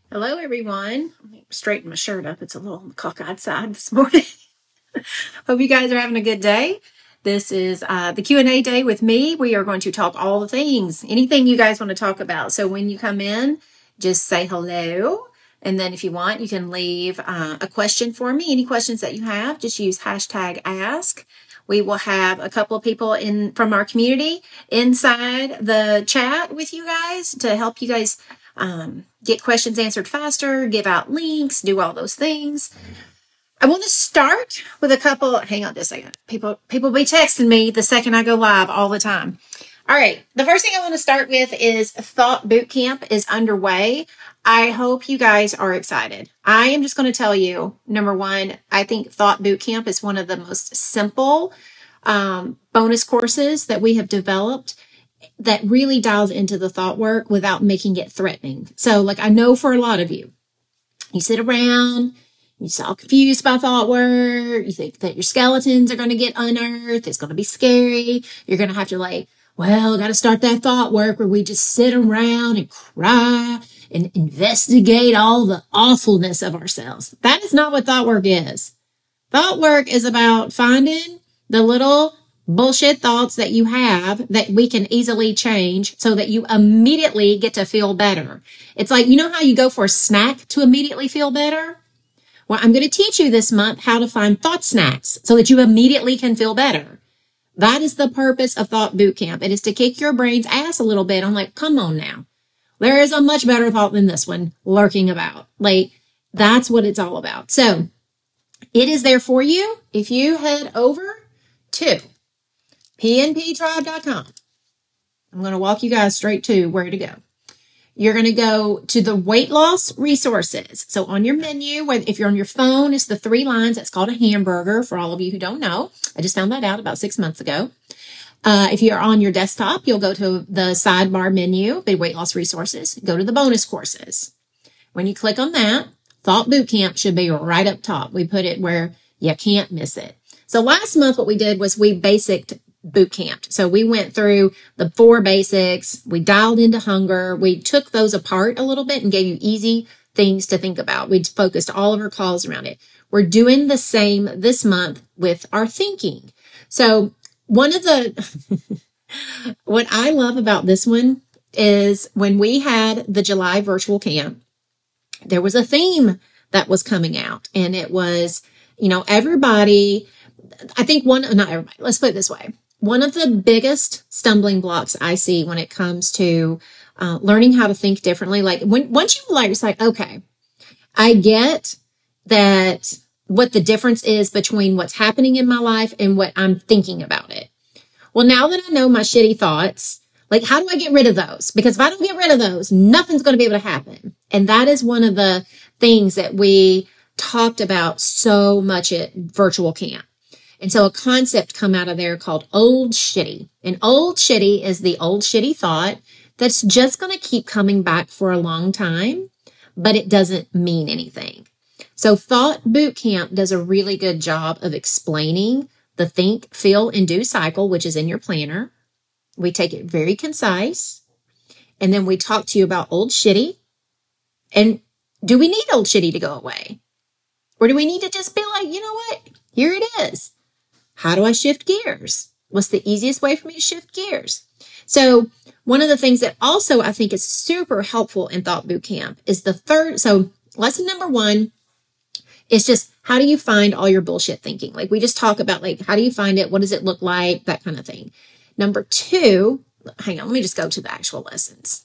Hello, everyone. Let me straighten my shirt up. It's a little cockeyed side this morning. Hope you guys are having a good day. This is the Q&A day with me. We are going to talk all the things, anything you guys want to talk about. So when you come in, just say hello. And then if you want, you can leave a question for me. Any questions that you have, just use hashtag ask. We will have a couple of people in from our community inside the chat with you guys to help you guys get questions answered faster, give out links, do all those things. I want to start with a couple. Hang on just a second. People be texting me the second I go live all the time. All right. The first thing I want to start with is Thought Bootcamp is underway. I hope you guys are excited. I am just going to tell you, number one, I think Thought Bootcamp is one of the most simple bonus courses that we have developed that really dials into the thought work without making it threatening. So like I know for a lot of you, you sit around, you're all confused by thought work, you think that your skeletons are going to get unearthed, it's going to be scary, you're going to have to got to start that thought work where we just sit around and cry and investigate all the awfulness of ourselves. That is not what thought work is. Thought work is about finding the little bullshit thoughts that you have that we can easily change so that you immediately get to feel better. It's like, you know how you go for a snack to immediately feel better? Well, I'm going to teach you this month how to find thought snacks so that you immediately can feel better. That is the purpose of Thought Bootcamp. It is to kick your brain's ass a little bit. I'm like, come on now. There is a much better thought than this one lurking about. That's what it's all about. So it is there for you. If you head over to pnptribe.com. I'm going to walk you guys straight to where to go. You're going to go to the weight loss resources. So on your menu, if you're on your phone, it's the 3 lines. That's called a hamburger for all of you who don't know. I just found that out about 6 months ago. If you're on your desktop, you'll go to the sidebar menu, the weight loss resources, go to the bonus courses. When you click on that, Thought Bootcamp should be right up top. We put it where you can't miss it. So last month, what we did was we basicked boot camped. So we went through the 4 basics. We dialed into hunger. We took those apart a little bit and gave you easy things to think about. We focused all of our calls around it. We're doing the same this month with our thinking. So one of the, what I love about this one is when we had the July virtual camp, there was a theme that was coming out, and it was, everybody, I think not everybody, let's put it this way. One of the biggest stumbling blocks I see when it comes to learning how to think differently, once you it's like, okay, I get that what the difference is between what's happening in my life and what I'm thinking about it. Well, now that I know my shitty thoughts, how do I get rid of those? Because if I don't get rid of those, nothing's going to be able to happen. And that is one of the things that we talked about so much at virtual camp. And so a concept come out of there called old shitty. And old shitty is the old shitty thought that's just going to keep coming back for a long time, but it doesn't mean anything. So Thought Bootcamp does a really good job of explaining the think, feel, and do cycle, which is in your planner. We take it very concise. And then we talk to you about old shitty. And do we need old shitty to go away? Or do we need to just be like, you know what? Here it is. How do I shift gears? What's the easiest way for me to shift gears? So one of the things that also I think is super helpful in Thought Bootcamp is so lesson number 1 is just how do you find all your bullshit thinking? We just talk about how do you find it? What does it look like? That kind of thing. Number 2, hang on, let me just go to the actual lessons.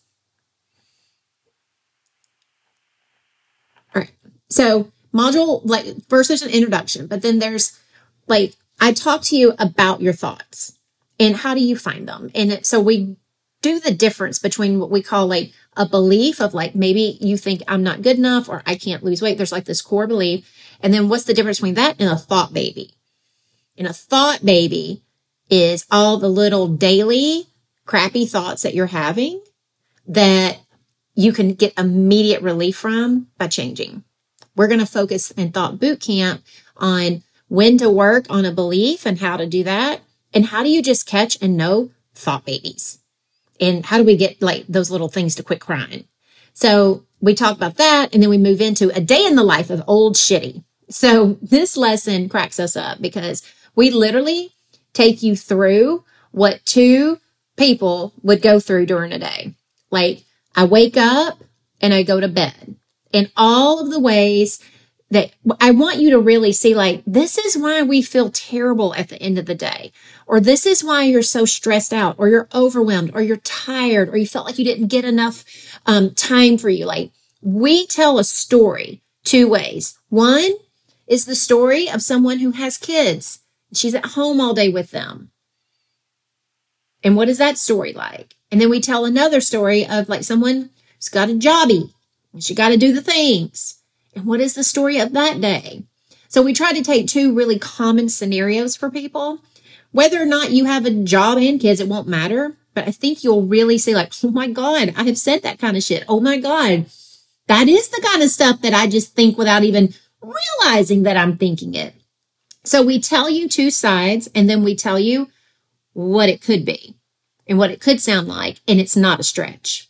All right. So module, first there's an introduction, but then there's I talk to you about your thoughts and how do you find them? And so we do the difference between what we call a belief of maybe you think I'm not good enough or I can't lose weight. There's this core belief. And then what's the difference between that and a thought baby? And a thought baby is all the little daily crappy thoughts that you're having that you can get immediate relief from by changing. We're going to focus in Thought Bootcamp on when to work on a belief and how to do that. And how do you just catch and know thought babies? And how do we get those little things to quit crying? So we talk about that, and then we move into a day in the life of Old Shitty. So this lesson cracks us up because we literally take you through what two people would go through during a day. Like, I wake up and I go to bed, and all of the ways that I want you to really see, like, this is why we feel terrible at the end of the day, or this is why you're so stressed out, or you're overwhelmed, or you're tired, or you felt like you didn't get enough time for you. Like, we tell a story two ways. One is the story of someone who has kids. She's at home all day with them. And what is that story like? And then we tell another story of like someone who's got a jobby and she got to do the things. And what is the story of that day? So we try to take two really common scenarios for people. Whether or not you have a job and kids, it won't matter. But I think you'll really see like, oh my God, I have said that kind of shit. Oh my God, that is the kind of stuff that I just think without even realizing that I'm thinking it. So we tell you two sides, and then we tell you what it could be and what it could sound like. And it's not a stretch.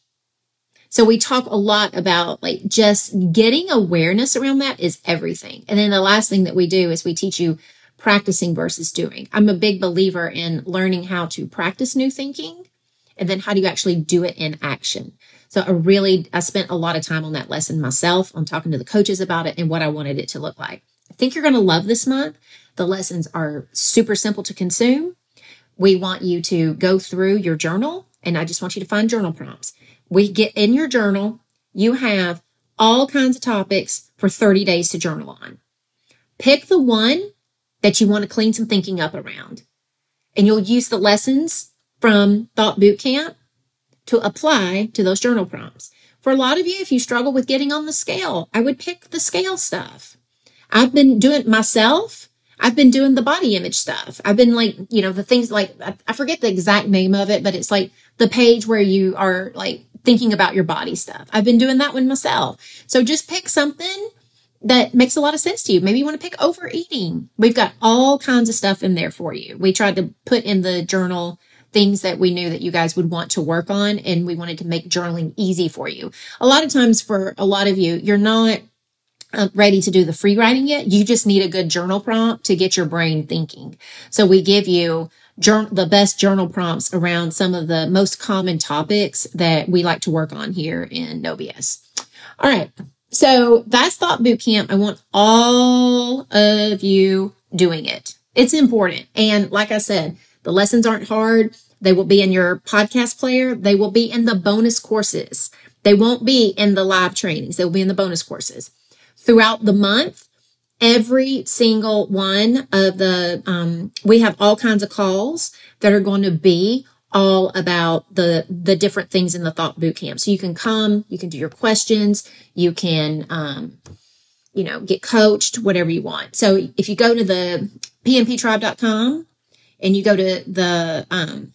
So we talk a lot about like just getting awareness around that is everything. And then the last thing that we do is we teach you practicing versus doing. I'm a big believer in learning how to practice new thinking and then how do you actually do it in action. So I spent a lot of time on that lesson myself, on talking to the coaches about it and what I wanted it to look like. I think you're going to love this month. The lessons are super simple to consume. We want you to go through your journal, and I just want you to find journal prompts. We get in your journal, you have all kinds of topics for 30 days to journal on. Pick the one that you want to clean some thinking up around. And you'll use the lessons from Thought Bootcamp to apply to those journal prompts. For a lot of you, if you struggle with getting on the scale, I would pick the scale stuff. I've been doing it myself. I've been doing the body image stuff. I've been like, the things like, I forget the exact name of it, but it's like the page where you are like thinking about your body stuff. I've been doing that one myself. So just pick something that makes a lot of sense to you. Maybe you want to pick overeating. We've got all kinds of stuff in there for you. We tried to put in the journal things that we knew that you guys would want to work on, and we wanted to make journaling easy for you. A lot of times for a lot of you, you're not ready to do the free writing yet. You just need a good journal prompt to get your brain thinking. So we give you the best journal prompts around some of the most common topics that we like to work on here in No BS. All right. So that's Thought Bootcamp. I want all of you doing it. It's important. And like I said, the lessons aren't hard. They will be in your podcast player. They will be in the bonus courses. They won't be in the live trainings. They will be in the bonus courses. Throughout the month, every single one of we have all kinds of calls that are going to be all about the different things in the Thought Bootcamp. So you can come, you can do your questions, you can, get coached, whatever you want. So if you go to the pmptribe.com and you go to the,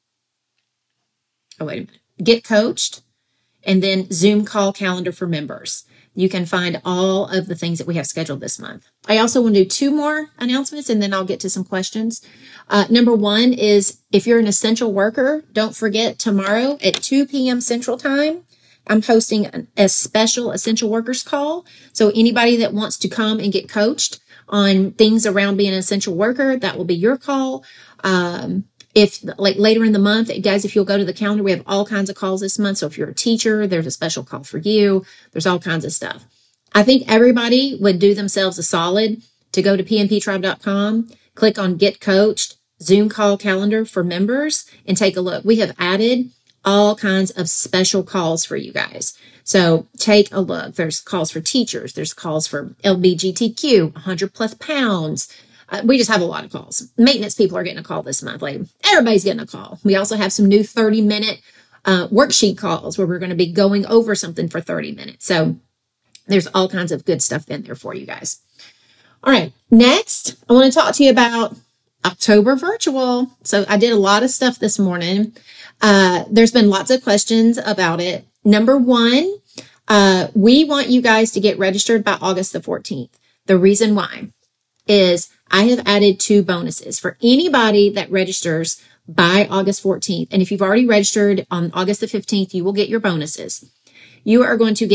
get coached, and then Zoom call calendar for members. You can find all of the things that we have scheduled this month. I also want to do two more announcements, and then I'll get to some questions. Number one is if you're an essential worker, don't forget tomorrow at 2 p.m. Central Time, I'm hosting a special essential workers call. So anybody that wants to come and get coached on things around being an essential worker, that will be your call. If like later in the month, guys, if you'll go to the calendar, we have all kinds of calls this month. So if you're a teacher, there's a special call for you. There's all kinds of stuff. I think everybody would do themselves a solid to go to pmptribe.com, click on Get Coached, Zoom call calendar for members, and take a look. We have added all kinds of special calls for you guys. So take a look. There's calls for teachers. There's calls for LBGTQ, 100 plus pounds. We just have a lot of calls. Maintenance people are getting a call this month. Like everybody's getting a call. We also have some new 30-minute worksheet calls where we're going to be going over something for 30 minutes. So there's all kinds of good stuff in there for you guys. All right. Next, I want to talk to you about October Virtual. So I did a lot of stuff this morning. There's been lots of questions about it. Number one, we want you guys to get registered by August the 14th. The reason why is I have added 2 bonuses for anybody that registers by August 14th. And if you've already registered on August the 15th, you will get your bonuses. You are going to get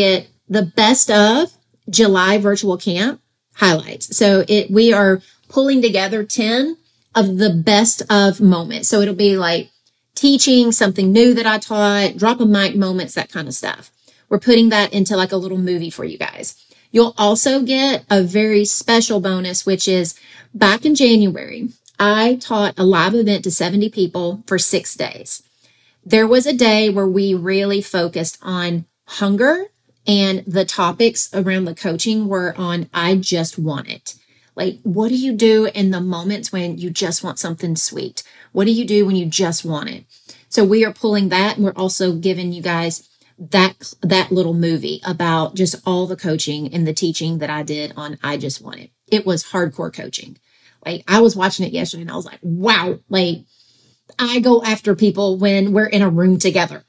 the best of July virtual camp highlights. So we are pulling together 10 of the best of moments. So it'll be like teaching something new that I taught, drop a mic moments, that kind of stuff. We're putting that into like a little movie for you guys. You'll also get a very special bonus, which is back in January, I taught a live event to 70 people for 6 days. There was a day where we really focused on hunger, and the topics around the coaching were on, I just want it. Like, what do you do in the moments when you just want something sweet? What do you do when you just want it? So we are pulling that, and we're also giving you guys that little movie about just all the coaching and the teaching that I did on I Just Want It. It was hardcore coaching. Like, I was watching it yesterday and I was like, wow, like, I go after people when we're in a room together.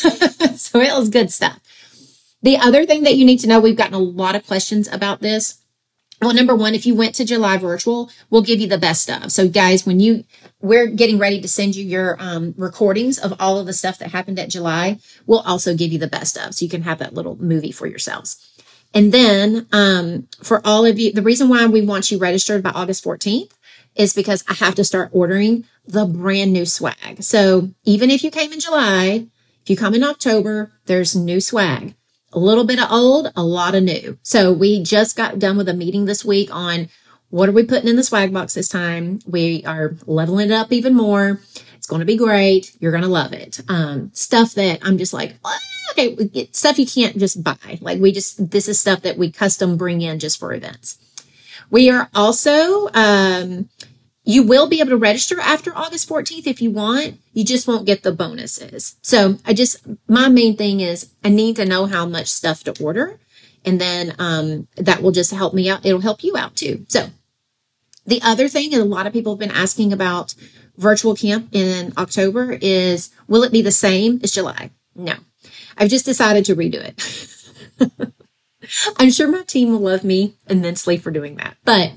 So it was good stuff. The other thing that you need to know, we've gotten a lot of questions about this. Well, number one, if you went to July virtual, we'll give you the best of. So guys, we're getting ready to send you your recordings of all of the stuff that happened at July. We'll also give you the best of, so you can have that little movie for yourselves. And then for all of you, the reason why we want you registered by August 14th is because I have to start ordering the brand new swag. So even if you came in July, if you come in October, there's new swag. A little bit of old, a lot of new. So we just got done with a meeting this week on what are we putting in the swag box this time. We are leveling it up even more. It's going to be great. You're going to love it. Stuff that I'm just like, okay, stuff you can't just buy. Like this is stuff that we custom bring in just for events. We are also, you will be able to register after August 14th if you want. You just won't get the bonuses. So my main thing is I need to know how much stuff to order. And then that will just help me out. It'll help you out too. So the other thing, and a lot of people have been asking about virtual camp in October, is will it be the same as July? No. I've just decided to redo it. I'm sure my team will love me immensely for doing that. But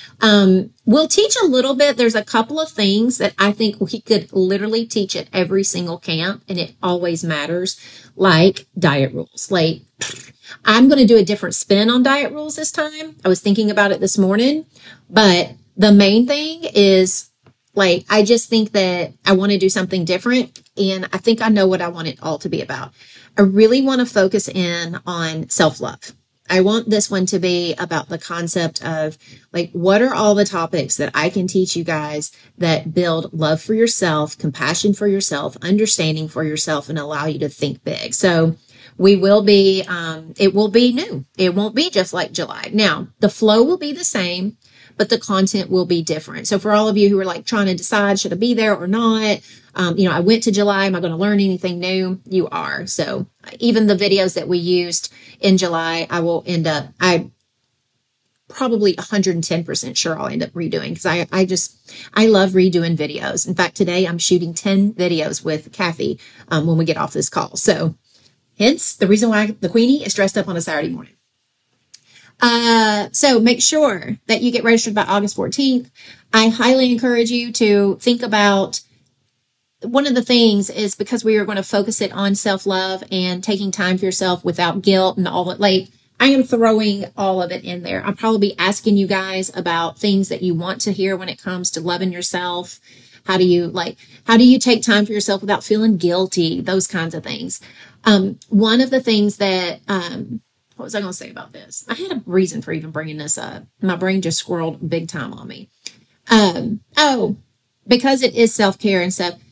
we'll teach a little bit. There's a couple of things that I think we could literally teach at every single camp, and it always matters, like diet rules. Like, I'm going to do a different spin on diet rules this time. I was thinking about it this morning, but the main thing is, like, I just think that I want to do something different, and I think I know what I want it all to be about. I really want to focus in on self-love. I want this one to be about the concept of, like, what are all the topics that I can teach you guys that build love for yourself, compassion for yourself, understanding for yourself, and allow you to think big. So we will be, it will be new. It won't be just like July. Now, the flow will be the same, but the content will be different. So for all of you who are like trying to decide, should I be there or not? I went to July. Am I going to learn anything new? You are. So even the videos that we used in July, I probably 110% sure I'll end up redoing, because I love redoing videos. In fact, today I'm shooting 10 videos with Kathy when we get off this call. So hence the reason why the Queenie is dressed up on a Saturday morning. So make sure that you get registered by August 14th. I highly encourage you to think about, one of the things is, because we are going to focus it on self-love and taking time for yourself without guilt and all that. Like, I am throwing all of it in there. I'll probably be asking you guys about things that you want to hear when it comes to loving yourself. How do you take time for yourself without feeling guilty? Those kinds of things. One of the things that, what was I going to say about this? I had a reason for even bringing this up. My brain just squirreled big time on me. Because it is self-care and stuff,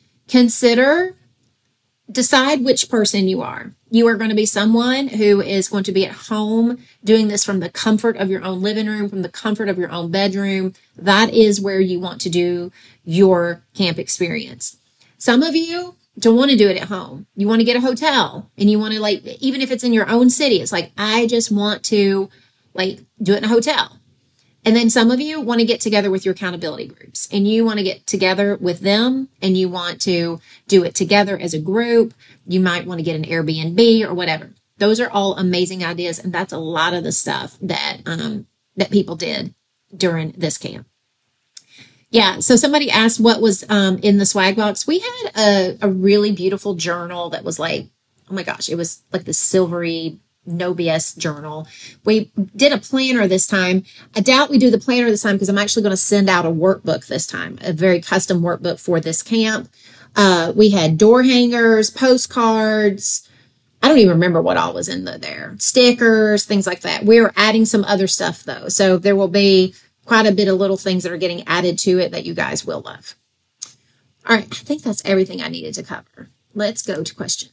decide which person you are. You are going to be someone who is going to be at home doing this from the comfort of your own living room, from the comfort of your own bedroom. That is where you want to do your camp experience. Some of you don't want to do it at home. You want to get a hotel, and you want to, like, even if it's in your own city, it's like, I just want to, like, do it in a hotel. And then some of you want to get together with your accountability groups, and you want to get together with them, and you want to do it together as a group. You might want to get an Airbnb or whatever. Those are all amazing ideas. And that's a lot of the stuff that people did during this camp. Yeah. So somebody asked what was in the swag box. We had a really beautiful journal that was like, oh my gosh, it was like this silvery No BS journal. We did a planner this time. I doubt we do the planner this time because I'm actually going to send out a workbook this time, a very custom workbook for this camp. We had door hangers, postcards. I don't even remember what all was in there. Stickers, things like that. We're adding some other stuff though. So there will be quite a bit of little things that are getting added to it that you guys will love. All right. I think that's everything I needed to cover. Let's go to questions.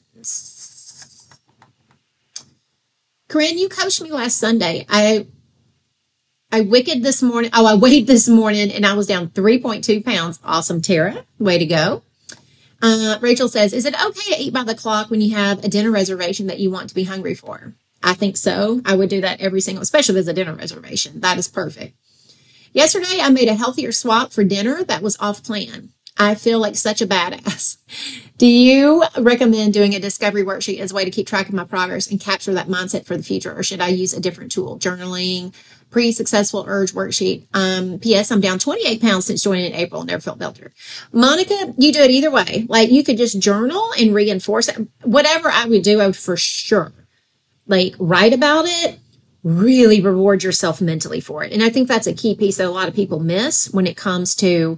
Corinne, you coached me last Sunday. I weighed this morning and I was down 3.2 pounds. Awesome, Tara. Way to go. Rachel says, is it okay to eat by the clock when you have a dinner reservation that you want to be hungry for? I think so. I would do that especially if it's a dinner reservation. That is perfect. Yesterday, I made a healthier swap for dinner that was off plan. I feel like such a badass. Do you recommend doing a discovery worksheet as a way to keep track of my progress and capture that mindset for the future? Or should I use a different tool? Journaling, pre-successful urge worksheet. P.S. I'm down 28 pounds since joining in April and never felt better. Monica, you do it either way. Like you could just journal and reinforce it. Whatever I would do, I would for sure write about it, really reward yourself mentally for it. And I think that's a key piece that a lot of people miss when it comes to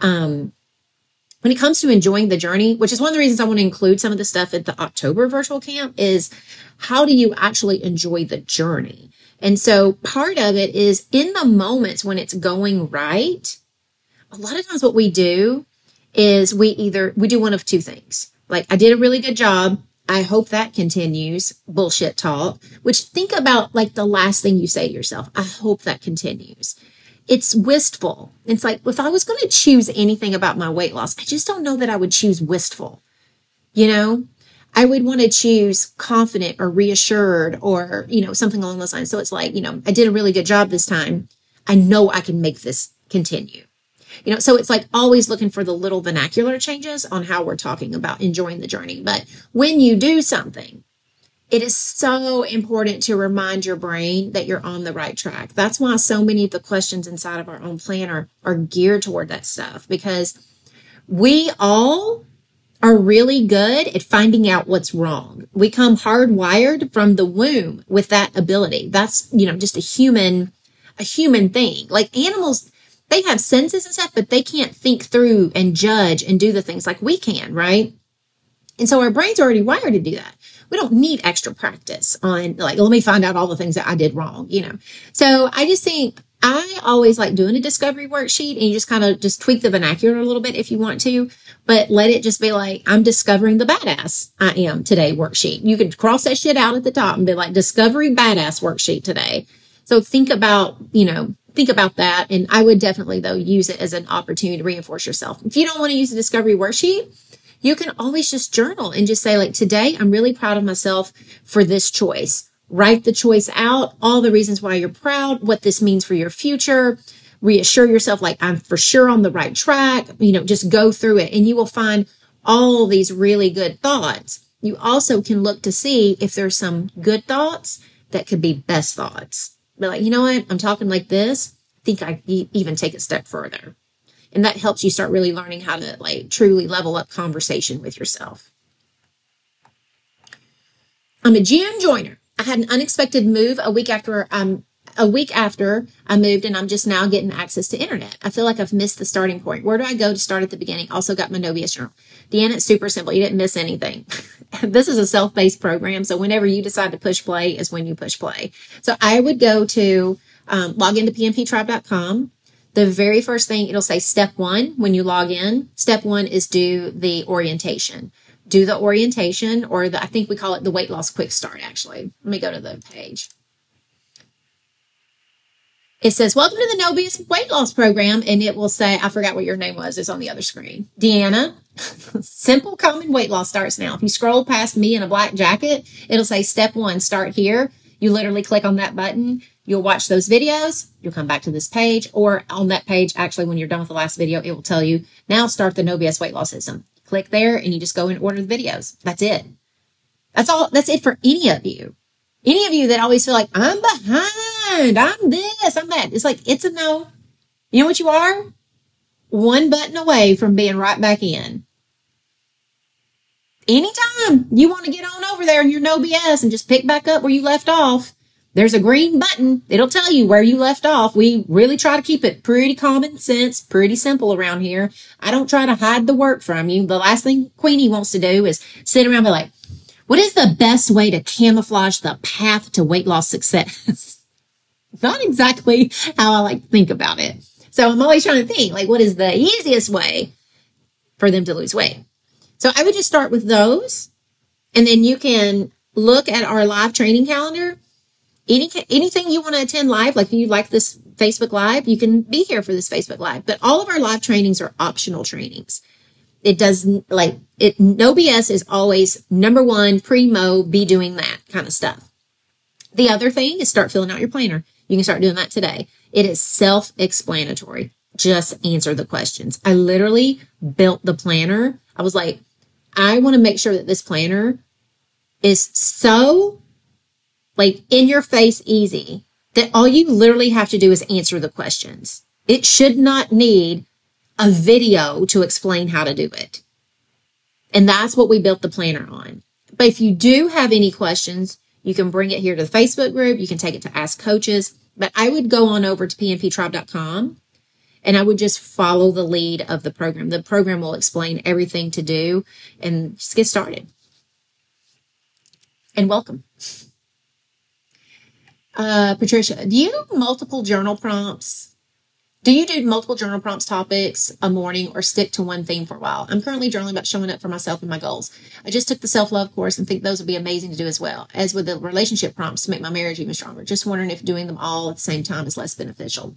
enjoying the journey, which is one of the reasons I want to include some of the stuff at the October virtual camp, is how do you actually enjoy the journey? And so part of it is in the moments when it's going right, a lot of times what we do is we do one of two things. Like, I did a really good job. I hope that continues. Bullshit talk, which think about like the last thing you say to yourself. I hope that continues. It's wistful. It's like, if I was going to choose anything about my weight loss, I just don't know that I would choose wistful. I would want to choose confident or reassured or, something along those lines. So it's like, I did a really good job this time. I know I can make this continue. So it's like always looking for the little vernacular changes on how we're talking about enjoying the journey. But when you do something, it is so important to remind your brain that you're on the right track. That's why so many of the questions inside of our own planner are geared toward that stuff, because we all are really good at finding out what's wrong. We come hardwired from the womb with that ability. That's, just a human thing. Like animals, they have senses and stuff, but they can't think through and judge and do the things like we can, right? And so our brain's already wired to do that. We don't need extra practice on let me find out all the things that I did wrong, So I just think I always like doing a discovery worksheet, and you just kind of just tweak the vernacular a little bit if you want to, but let it just be like, I'm discovering the badass I am today worksheet. You can cross that shit out at the top and be like, discovery badass worksheet today. So think about that. And I would definitely though use it as an opportunity to reinforce yourself. If you don't want to use a discovery worksheet, you can always just journal and just say today, I'm really proud of myself for this choice. Write the choice out, all the reasons why you're proud, what this means for your future. Reassure yourself I'm for sure on the right track. Just go through it and you will find all these really good thoughts. You also can look to see if there's some good thoughts that could be best thoughts. But you know what? I'm talking like this. I think I even take it a step further. And that helps you start really learning how to truly level up conversation with yourself. I'm a gym joiner. I had an unexpected move a week after I moved, and I'm just now getting access to internet. I feel like I've missed the starting point. Where do I go to start at the beginning? Also got my No BS journal. Deanna, it's super simple. You didn't miss anything. This is a self-paced program. So whenever you decide to push play is when you push play. So I would go to log into pnptribe.com. The very first thing, it'll say step 1 when you log in. Step 1 is do the orientation. Do the orientation, or I think we call it the weight loss quick start, actually. Let me go to the page. It says, welcome to the No BS weight loss program. And it will say, I forgot what your name was. It's on the other screen. Deanna, simple common weight loss starts now. If you scroll past me in a black jacket, it'll say step 1, start here. You literally click on that button. You'll watch those videos. You'll come back to this page, or on that page, actually, when you're done with the last video, it will tell you now start the No BS weight loss system. Click there and you just go and order the videos. That's it. That's all. That's it for any of you. Any of you that always feel like I'm behind, I'm this, I'm that. It's it's a no. You know what you are? One button away from being right back in. anytime you want to get on over there in your No BS and just pick back up where you left off, there's a green button. It'll tell you where you left off. We really try to keep it pretty common sense, pretty simple around here. I don't try to hide the work from you. The last thing Queenie wants to do is sit around and be like, what is the best way to camouflage the path to weight loss success? Not exactly how I like to think about it. So I'm always trying to think, like, what is the easiest way for them to lose weight? So I would just start with those. And then you can look at our live training calendar. Anything you want to attend live, like if you like this Facebook Live, you can be here for this Facebook Live. But all of our live trainings are optional trainings. It doesn't no BS is always number one, primo, be doing that kind of stuff. The other thing is start filling out your planner. You can start doing that today. It is self-explanatory. Just answer the questions. I literally built the planner. I was like, I want to make sure that this planner is so in your face easy that all you literally have to do is answer the questions. It should not need a video to explain how to do it. And that's what we built the planner on. But if you do have any questions, you can bring it here to the Facebook group. You can take it to Ask Coaches. But I would go on over to pnptribe.com and I would just follow the lead of the program. The program will explain everything to do and just get started. And welcome. Patricia, do you do multiple journal prompts? Do you do multiple journal prompts topics a morning or stick to one theme for a while? I'm currently journaling about showing up for myself and my goals. I just took the self-love course and think those would be amazing to do as well, as with the relationship prompts to make my marriage even stronger. Just wondering if doing them all at the same time is less beneficial.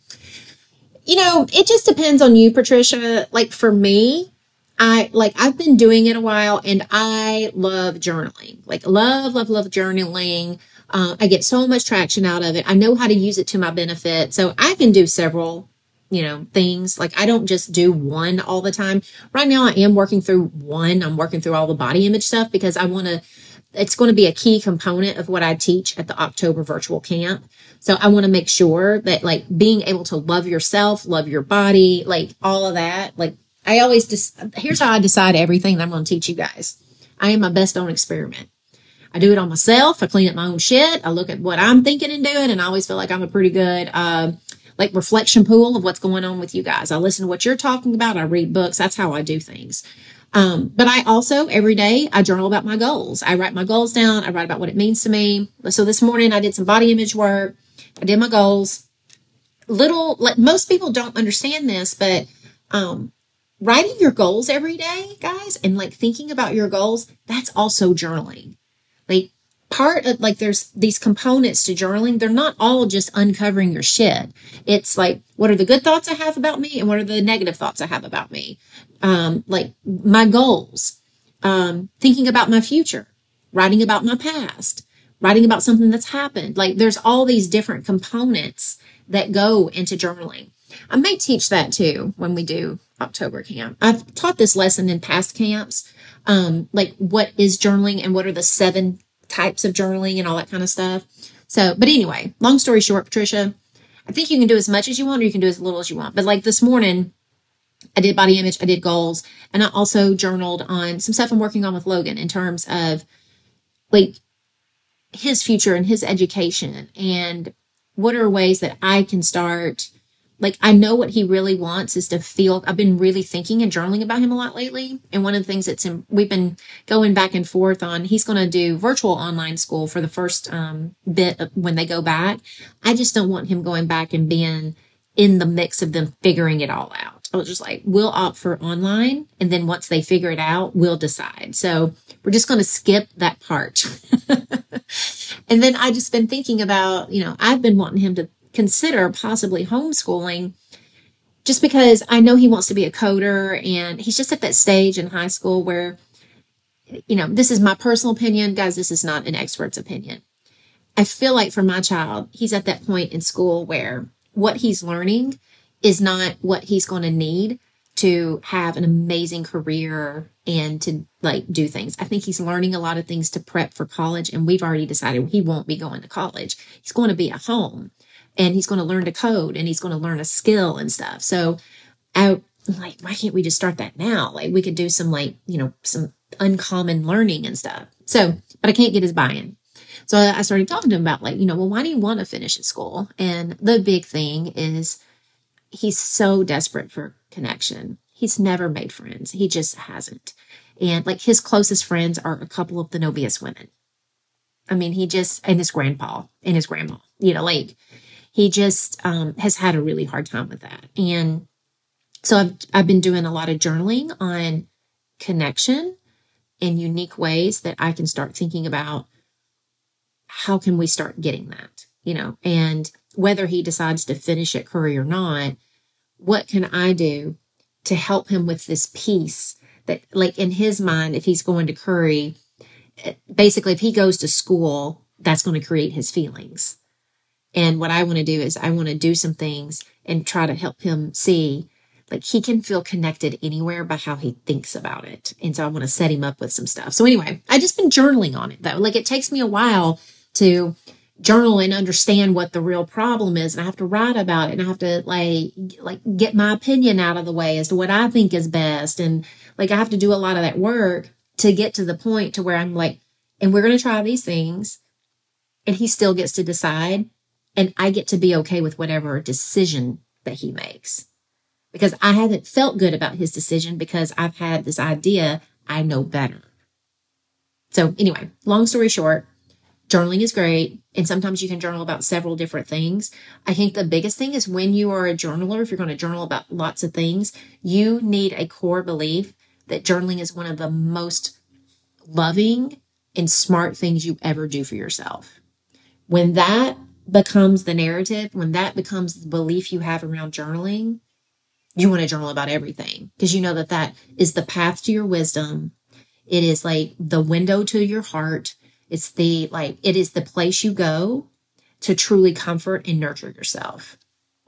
It just depends on you, Patricia. Like for me, I've been doing it a while and I love journaling. Love journaling. I get so much traction out of it. I know how to use it to my benefit. So I can do several, things. I don't just do one all the time. Right now I am working through one. I'm working through all the body image stuff because it's going to be a key component of what I teach at the October virtual camp. So I want to make sure that being able to love yourself, love your body, all of that. I always here's how I decide everything that I'm going to teach you guys. I am my best own experiment. I do it on myself. I clean up my own shit. I look at what I'm thinking and doing, and I always feel like I'm a pretty good, reflection pool of what's going on with you guys. I listen to what you're talking about. I read books. That's how I do things. But I also, every day, I journal about my goals. I write my goals down. I write about what it means to me. So this morning I did some body image work. I did my goals. Most people don't understand this, but, writing your goals every day, guys, and thinking about your goals, that's also journaling. Part of there's these components to journaling. They're not all just uncovering your shit. It's what are the good thoughts I have about me and what are the negative thoughts I have about me? My goals, thinking about my future, writing about my past, writing about something that's happened. There's all these different components that go into journaling. I may teach that too when we do October camp. I've taught this lesson in past camps. What is journaling and what are the 7 types of journaling and all that kind of stuff. So, but anyway, long story short, Patricia, I think you can do as much as you want or you can do as little as you want. But this morning, I did body image, I did goals, and I also journaled on some stuff I'm working on with Logan in terms of his future and his education and what are ways that I can start. I know what he really wants is to feel. I've been really thinking and journaling about him a lot lately. And one of the things we've been going back and forth on, he's going to do virtual online school for the first bit of when they go back. I just don't want him going back and being in the mix of them figuring it all out. I was just we'll opt for online. And then once they figure it out, we'll decide. So we're just going to skip that part. And then I just been thinking about, I've been wanting him to consider possibly homeschooling just because I know he wants to be a coder and he's just at that stage in high school where, this is my personal opinion. Guys, this is not an expert's opinion. I feel like for my child, he's at that point in school where what he's learning is not what he's going to need to have an amazing career and to do things. I think he's learning a lot of things to prep for college, and we've already decided he won't be going to college. He's going to be at home. And he's going to learn to code and he's going to learn a skill and stuff. So why can't we just start that now? We could do some some uncommon learning and stuff. So, but I can't get his buy-in. So I started talking to him about like, well, why do you want to finish at school? And the big thing is he's so desperate for connection. He's never made friends. He just hasn't. And like his closest friends are a couple of the Nobius women. I mean, and his grandpa and his grandma, like he just has had a really hard time with that. And so I've been doing a lot of journaling on connection in unique ways that I can start thinking about how can we start getting that, and whether he decides to finish at Curry or not, what can I do to help him with this piece that, like, in his mind, if he's going to Curry, basically, if he goes to school, that's going to create his feelings. And what I want to do is I want to do some things and try to help him see, like, he can feel connected anywhere by how he thinks about it. And so I want to set him up with some stuff. So anyway, I just been journaling on it, though. Like, it takes me a while to journal and understand what the real problem is. And I have to write about it, and I have to like get my opinion out of the way as to what I think is best. And like, I have to do a lot of that work to get to the point to where I'm like, and we're going to try these things, and he still gets to decide, and I get to be okay with whatever decision that he makes, because I haven't felt good about his decision because I've had this idea I know better. So anyway, long story short, journaling is great. And sometimes you can journal about several different things. I think the biggest thing is when you are a journaler, if you're going to journal about lots of things, you need a core belief that journaling is one of the most loving and smart things you ever do for yourself. When that becomes the narrative, when that becomes the belief you have around journaling, you want to journal about everything, because you know that that is the path to your wisdom. It is like the window to your heart. It is the place you go to truly comfort and nurture yourself.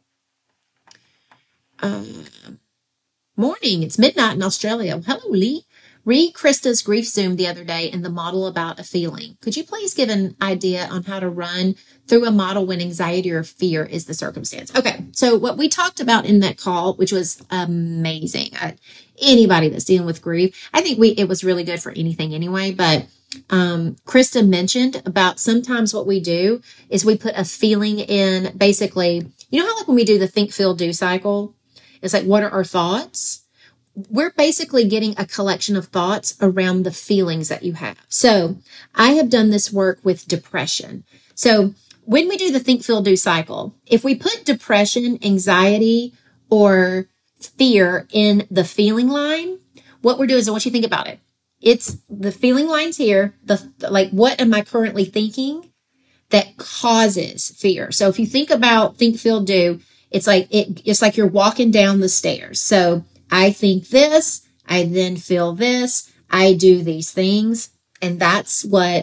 Morning. It's midnight in Australia. Hello, Lee. Read Krista's grief Zoom the other day in the model about a feeling. Could you please give an idea on how to run through a model when anxiety or fear is the circumstance? Okay. So what we talked about in that call, which was amazing. Anybody that's dealing with grief, I think it was really good for anything anyway, but Krista mentioned about sometimes what we do is we put a feeling in, basically, how like when we do the think, feel, do cycle, it's like, what are our thoughts? We're basically getting a collection of thoughts around the feelings that you have. So I have done this work with depression. So when we do the think, feel, do cycle, if we put depression, anxiety, or fear in the feeling line, what we're doing is, I want you to think about it. It's the feeling lines here, what am I currently thinking that causes fear? So if you think about think, feel, do, it's like you're walking down the stairs. So I think this, I then feel this, I do these things, and that's what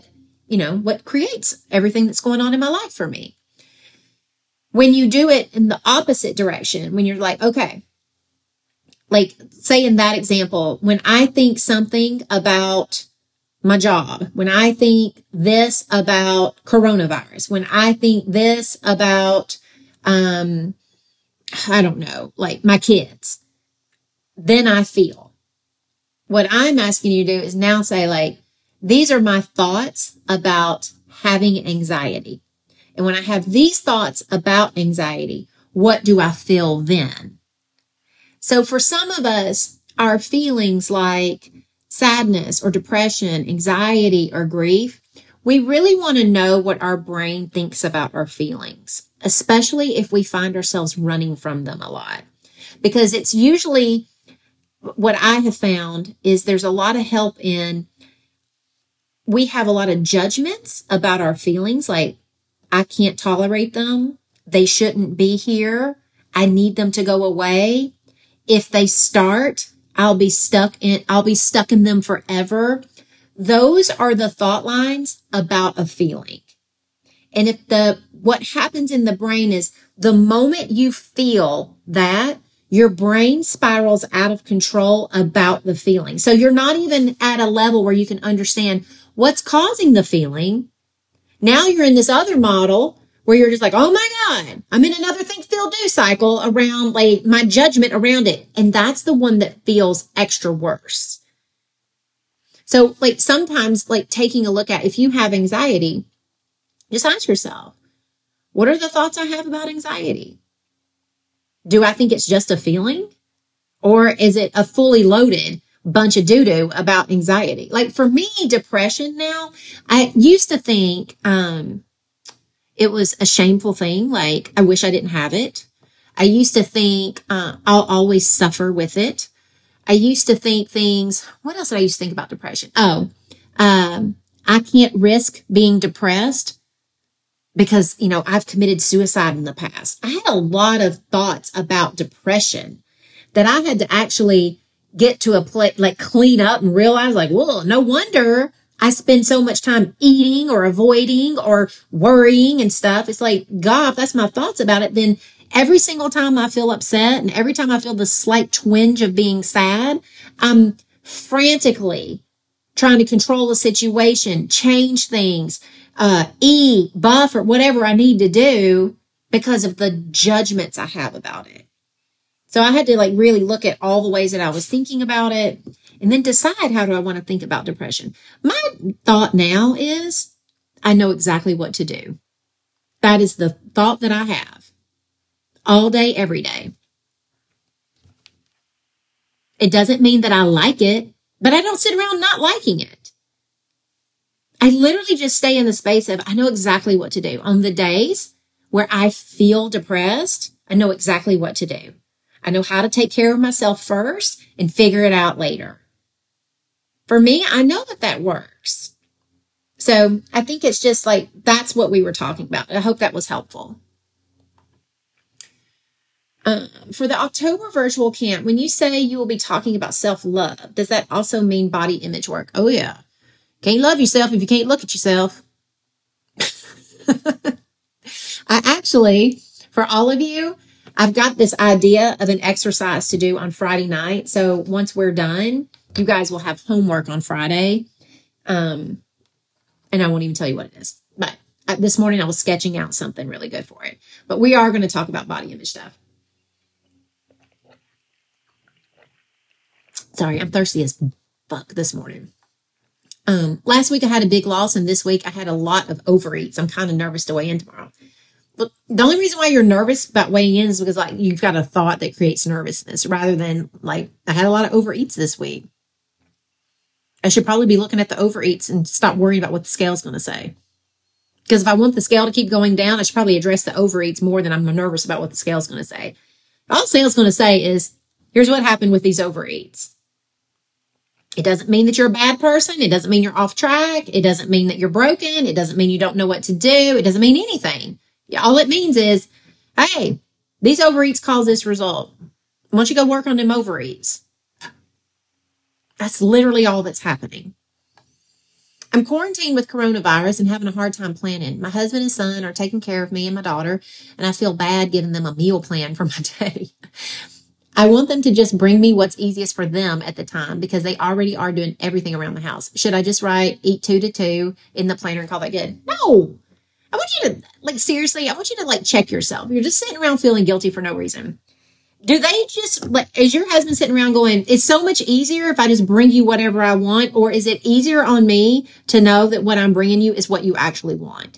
creates everything that's going on in my life for me. When you do it in the opposite direction, when you're like, okay, like say in that example, when I think something about my job, when I think this about coronavirus, when I think this about, I don't know, like my kids, then I feel. What I'm asking you to do is now say, like, these are my thoughts about having anxiety. And when I have these thoughts about anxiety, what do I feel then? So for some of us, our feelings like sadness or depression, anxiety or grief, we really want to know what our brain thinks about our feelings, especially if we find ourselves running from them a lot. Because it's usually, what I have found is there's a lot of help in, we have a lot of judgments about our feelings, like, I can't tolerate them. They shouldn't be here. I need them to go away. If they start, I'll be stuck in them forever. Those are the thought lines about a feeling. And what happens in the brain is the moment you feel that, your brain spirals out of control about the feeling. So you're not even at a level where you can understand what's causing the feeling. Now you're in this other model where you're just like, oh my God, I'm in another think, feel, do cycle around like my judgment around it. And that's the one that feels extra worse. So like sometimes like taking a look at if you have anxiety, just ask yourself, what are the thoughts I have about anxiety? Do I think it's just a feeling? Or is it a fully loaded bunch of doo-doo about anxiety? Like for me, depression now, I used to think it was a shameful thing. Like I wish I didn't have it. I used to think I'll always suffer with it. I used to think things, what else did I used to think about depression? I can't risk being depressed because, I've committed suicide in the past. I had a lot of thoughts about depression that I had to actually get to a place, like clean up and realize like, whoa, no wonder I spend so much time eating or avoiding or worrying and stuff. It's like, God, if that's my thoughts about it, then every single time I feel upset and every time I feel the slight twinge of being sad, I'm frantically trying to control the situation, change things, eat, buffer, whatever I need to do because of the judgments I have about it. So I had to like really look at all the ways that I was thinking about it and then decide how do I want to think about depression. My thought now is I know exactly what to do. That is the thought that I have all day, every day. It doesn't mean that I like it, but I don't sit around not liking it. I literally just stay in the space of I know exactly what to do. On the days where I feel depressed, I know exactly what to do. I know how to take care of myself first and figure it out later. For me, I know that works. So I think it's just like, that's what we were talking about. I hope that was helpful. For the October virtual camp, when you say you will be talking about self-love, does that also mean body image work? Oh yeah. Can't love yourself if you can't look at yourself. I actually, for all of you, I've got this idea of an exercise to do on Friday night. So once we're done, you guys will have homework on Friday. And I won't even tell you what it is. But this morning I was sketching out something really good for it. But we are going to talk about body image stuff. Sorry, I'm thirsty as fuck this morning. Last week I had a big loss, and this week I had a lot of overeats. I'm kind of nervous to weigh in tomorrow. But the only reason why you're nervous about weighing in is because like you've got a thought that creates nervousness rather than like I had a lot of overeats this week. I should probably be looking at the overeats and stop worrying about what the scale's going to say. Because if I want the scale to keep going down, I should probably address the overeats more than I'm nervous about what the scale's going to say. All the scale's going to say is, here's what happened with these overeats. It doesn't mean that you're a bad person. It doesn't mean you're off track. It doesn't mean that you're broken. It doesn't mean you don't know what to do. It doesn't mean anything. All it means is, hey, these overeats cause this result. Why don't you go work on them overeats? That's literally all that's happening. I'm quarantined with coronavirus and having a hard time planning. My husband and son are taking care of me and my daughter, and I feel bad giving them a meal plan for my day. I want them to just bring me what's easiest for them at the time because they already are doing everything around the house. Should I just write eat 2 to 2 in the planner and call that good? No. I want you to, seriously, I want you to, check yourself. You're just sitting around feeling guilty for no reason. Do they just, is your husband sitting around going, it's so much easier if I just bring you whatever I want? Or is it easier on me to know that what I'm bringing you is what you actually want?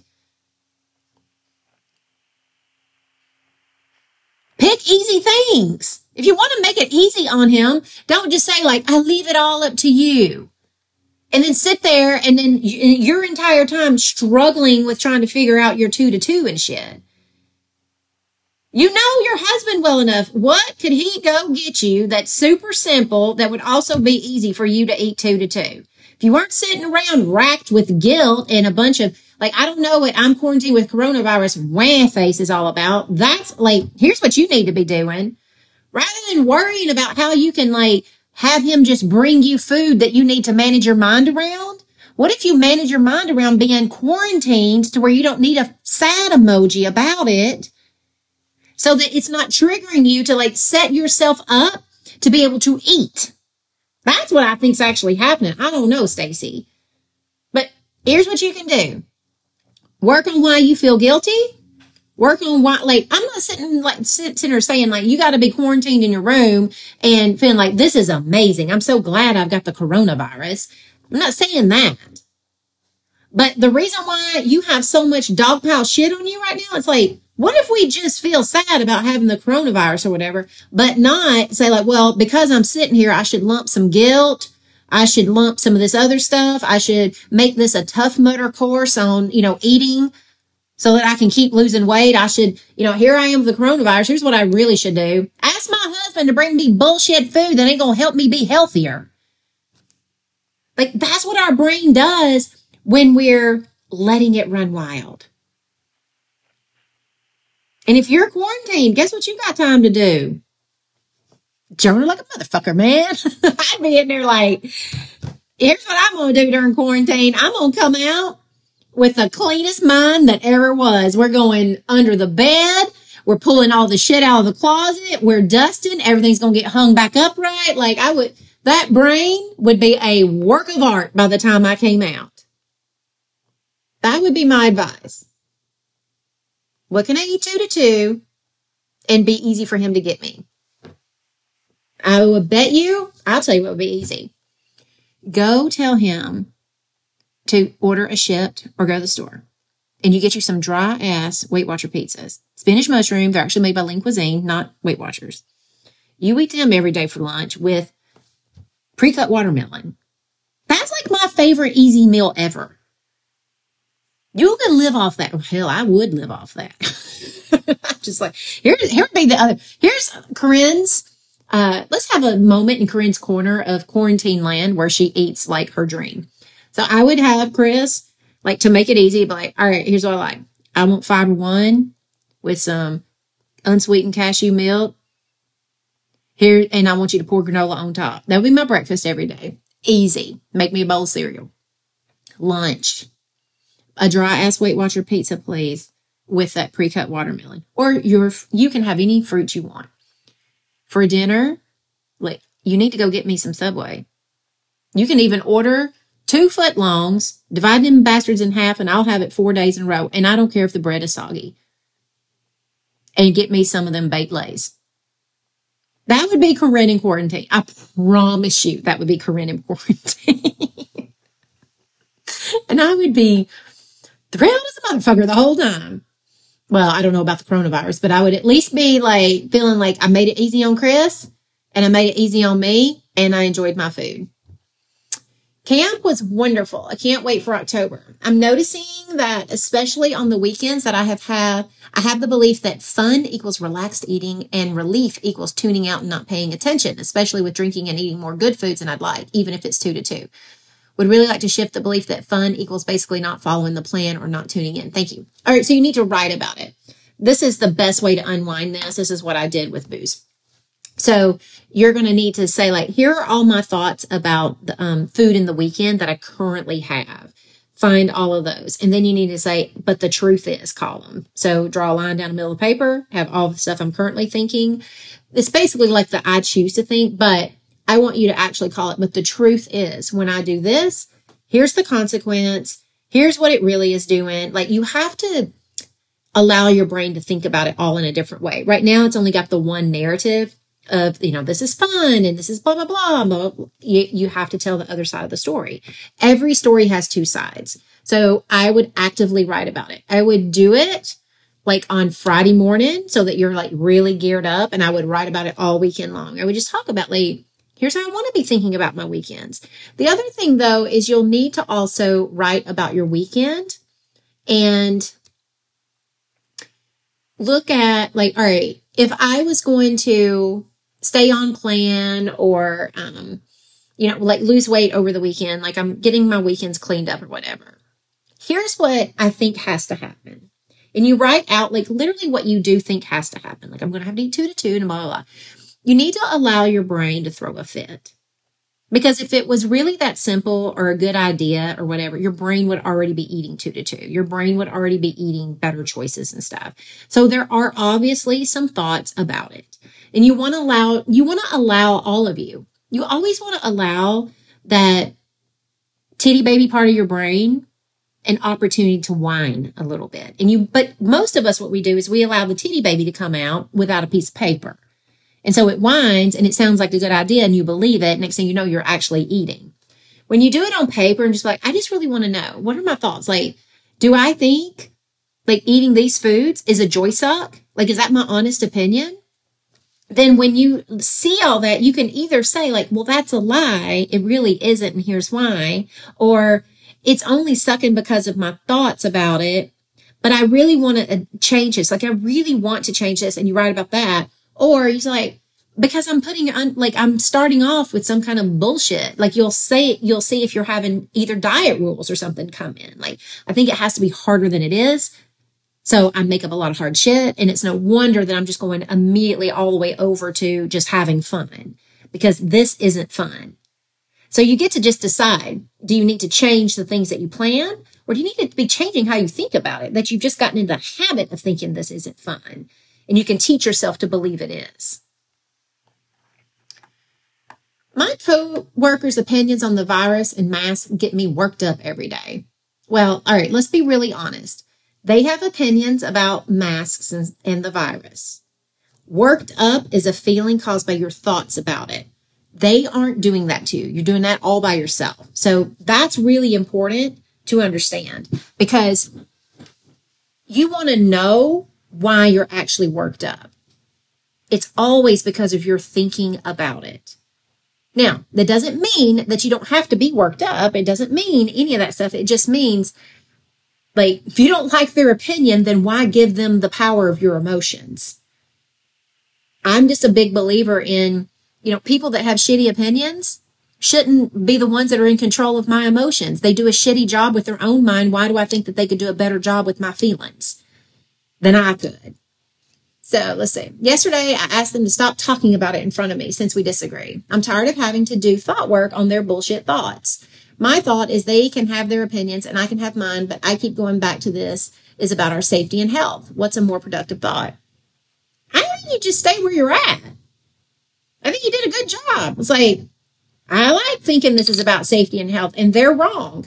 Pick easy things. If you want to make it easy on him, don't just say I leave it all up to you. And then sit there and then your entire time struggling with trying to figure out your 2 to 2 and shit. You know your husband well enough. What could he go get you that's super simple that would also be easy for you to eat 2 to 2? If you weren't sitting around racked with guilt and a bunch of, I don't know what I'm quarantined with coronavirus wah face is all about. That's here's what you need to be doing. Rather than worrying about how you can have him just bring you food that you need to manage your mind around. What if you manage your mind around being quarantined to where you don't need a sad emoji about it so that it's not triggering you to set yourself up to be able to eat? That's what I think's actually happening. I don't know, Stacy. But here's what you can do. Work on why you feel guilty. Work on why, I'm not sitting here saying you got to be quarantined in your room and feeling this is amazing. I'm so glad I've got the coronavirus. I'm not saying that. But the reason why you have so much dog pile shit on you right now, it's like, what if we just feel sad about having the coronavirus or whatever, but not say like, well, because I'm sitting here, I should lump some guilt. I should lump some of this other stuff. I should make this a Tough Mudder course on, eating so that I can keep losing weight. I should, here I am with the coronavirus. Here's what I really should do. Ask my husband to bring me bullshit food that ain't going to help me be healthier. Like, that's what our brain does when we're letting it run wild. And if you're quarantined, guess what you got time to do? Journal like a motherfucker, man. I'd be in there like, here's what I'm going to do during quarantine. I'm going to come out with the cleanest mind that ever was. We're going under the bed. We're pulling all the shit out of the closet. We're dusting. Everything's going to get hung back up right. Like that brain would be a work of art by the time I came out. That would be my advice. What can I eat 2 to 2 and be easy for him to get me? I would bet you, I'll tell you what would be easy. Go tell him to order a Shipt or go to the store. And you get you some dry ass Weight Watcher pizzas. Spinach mushroom, they're actually made by Lean Cuisine, not Weight Watchers. You eat them every day for lunch with pre-cut watermelon. That's like my favorite easy meal ever. You can live off that. Hell, I would live off that. Just like, here would be the other. Here's Corinne's. Let's have a moment in Corinne's corner of quarantine land where she eats like her dream. So I would have Chris, like, to make it easy, be like, all right, here's what I like. I want Fiber One with some unsweetened cashew milk. Here, and I want you to pour granola on top. That would be my breakfast every day. Easy. Make me a bowl of cereal. Lunch. A dry ass Weight Watcher pizza, please, with that pre-cut watermelon. Or you can have any fruit you want. For dinner, like, you need to go get me some Subway. You can even order 2 footlongs, divide them bastards in half, and I'll have it 4 days in a row. And I don't care if the bread is soggy. And get me some of them baked lays. That would be Corinne in quarantine. I promise you that would be Corinne in quarantine. And I would be thrilled as a motherfucker the whole time. Well, I don't know about the coronavirus, but I would at least be like feeling like I made it easy on Chris and I made it easy on me and I enjoyed my food. Camp was wonderful. I can't wait for October. I'm noticing that especially on the weekends that I have the belief that fun equals relaxed eating and relief equals tuning out and not paying attention, especially with drinking and eating more good foods than I'd like, even if it's 2 to 2. Would really like to shift the belief that fun equals basically not following the plan or not tuning in. Thank you. All right, so you need to write about it. This is the best way to unwind this. This is what I did with booze. So you're going to need to say, like, here are all my thoughts about the food in the weekend that I currently have. Find all of those. And then you need to say, but the truth is, column. So draw a line down the middle of the paper, have all the stuff I'm currently thinking. It's basically like the I choose to think, but I want you to actually call it, but the truth is, when I do this, here's the consequence. Here's what it really is doing. Like, you have to allow your brain to think about it all in a different way. Right now, it's only got the one narrative of, this is fun and this is blah, blah, blah, blah, blah. You have to tell the other side of the story. Every story has 2 sides. So I would actively write about it. I would do it like on Friday morning so that you're like really geared up, and I would write about it all weekend long. I would just talk about, like, here's how I want to be thinking about my weekends. The other thing, though, is you'll need to also write about your weekend and look at, like, all right, if I was going to stay on plan or, like lose weight over the weekend, like I'm getting my weekends cleaned up or whatever, here's what I think has to happen. And you write out, like, literally what you do think has to happen. Like, I'm going to have to eat 2 to 2 and blah, blah, blah. You need to allow your brain to throw a fit. Because if it was really that simple or a good idea or whatever, your brain would already be eating 2 to 2. Your brain would already be eating better choices and stuff. So there are obviously some thoughts about it. And you want to allow all of you. You always want to allow that titty baby part of your brain an opportunity to whine a little bit. But most of us, what we do is we allow the titty baby to come out without a piece of paper. And so it whines and it sounds like a good idea and you believe it. Next thing you know, you're actually eating. when you do it on paper and just like, I just really want to know, what are my thoughts? Like, do I think like eating these foods is a joy suck? Like, is that my honest opinion? Then when you see all that, you can either say like, well, that's a lie. It really isn't. And here's why. Or it's only sucking because of my thoughts about it. But I really want to change this. Like, I really want to change this. And you write about that. Or you're like, because I'm I'm starting off with some kind of bullshit. Like you'll see if you're having either diet rules or something come in. Like, I think it has to be harder than it is. So I make up a lot of hard shit. And it's no wonder that I'm just going immediately all the way over to just having fun, because this isn't fun. So you get to just decide, do you need to change the things that you plan? Or do you need to be changing how you think about it, that you've just gotten into the habit of thinking this isn't fun? And you can teach yourself to believe it is. My co-workers' opinions on the virus and masks get me worked up every day. Well, all right, let's be really honest. They have opinions about masks and the virus. Worked up is a feeling caused by your thoughts about it. They aren't doing that to you. You're doing that all by yourself. So that's really important to understand, because you want to know why you're actually worked up. It's always because of your thinking about it. Now, that doesn't mean that you don't have to be worked up. It doesn't mean any of that stuff. It just means, like, if you don't like their opinion, then why give them the power of your emotions? I'm just a big believer in, people that have shitty opinions shouldn't be the ones that are in control of my emotions. They do a shitty job with their own mind. Why do I think that they could do a better job with my feelings than I could? So let's see. Yesterday, I asked them to stop talking about it in front of me since we disagree. I'm tired of having to do thought work on their bullshit thoughts. My thought is they can have their opinions and I can have mine, but I keep going back to this is about our safety and health. What's a more productive thought? I think you just stay where you're at. I think you did a good job. It's like, I like thinking this is about safety and health, and they're wrong.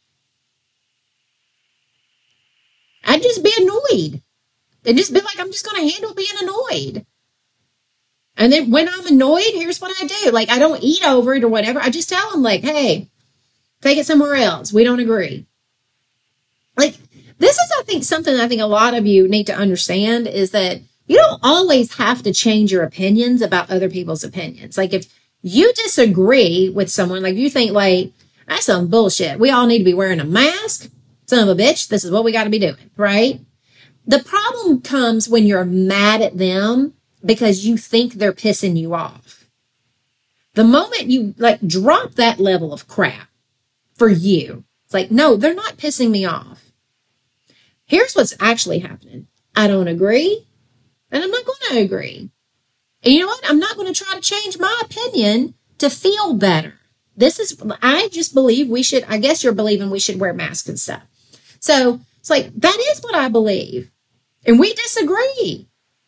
I'd just be annoyed. And just be like, I'm just going to handle being annoyed. And then when I'm annoyed, here's what I do. Like, I don't eat over it or whatever. I just tell them, like, hey, take it somewhere else. We don't agree. Like, this is, I think, something I think a lot of you need to understand is that you don't always have to change your opinions about other people's opinions. Like, if you disagree with someone, like you think, like, that's some bullshit. We all need to be wearing a mask. Son of a bitch, this is what we got to be doing, right? The problem comes when you're mad at them because you think they're pissing you off. The moment you, like, drop that level of crap for you, it's like, no, they're not pissing me off. Here's what's actually happening. I don't agree, and I'm not going to agree. And you know what? I'm not going to try to change my opinion to feel better. I just believe we should, I guess you're believing we should wear masks and stuff. So it's like, that is what I believe. And we disagree.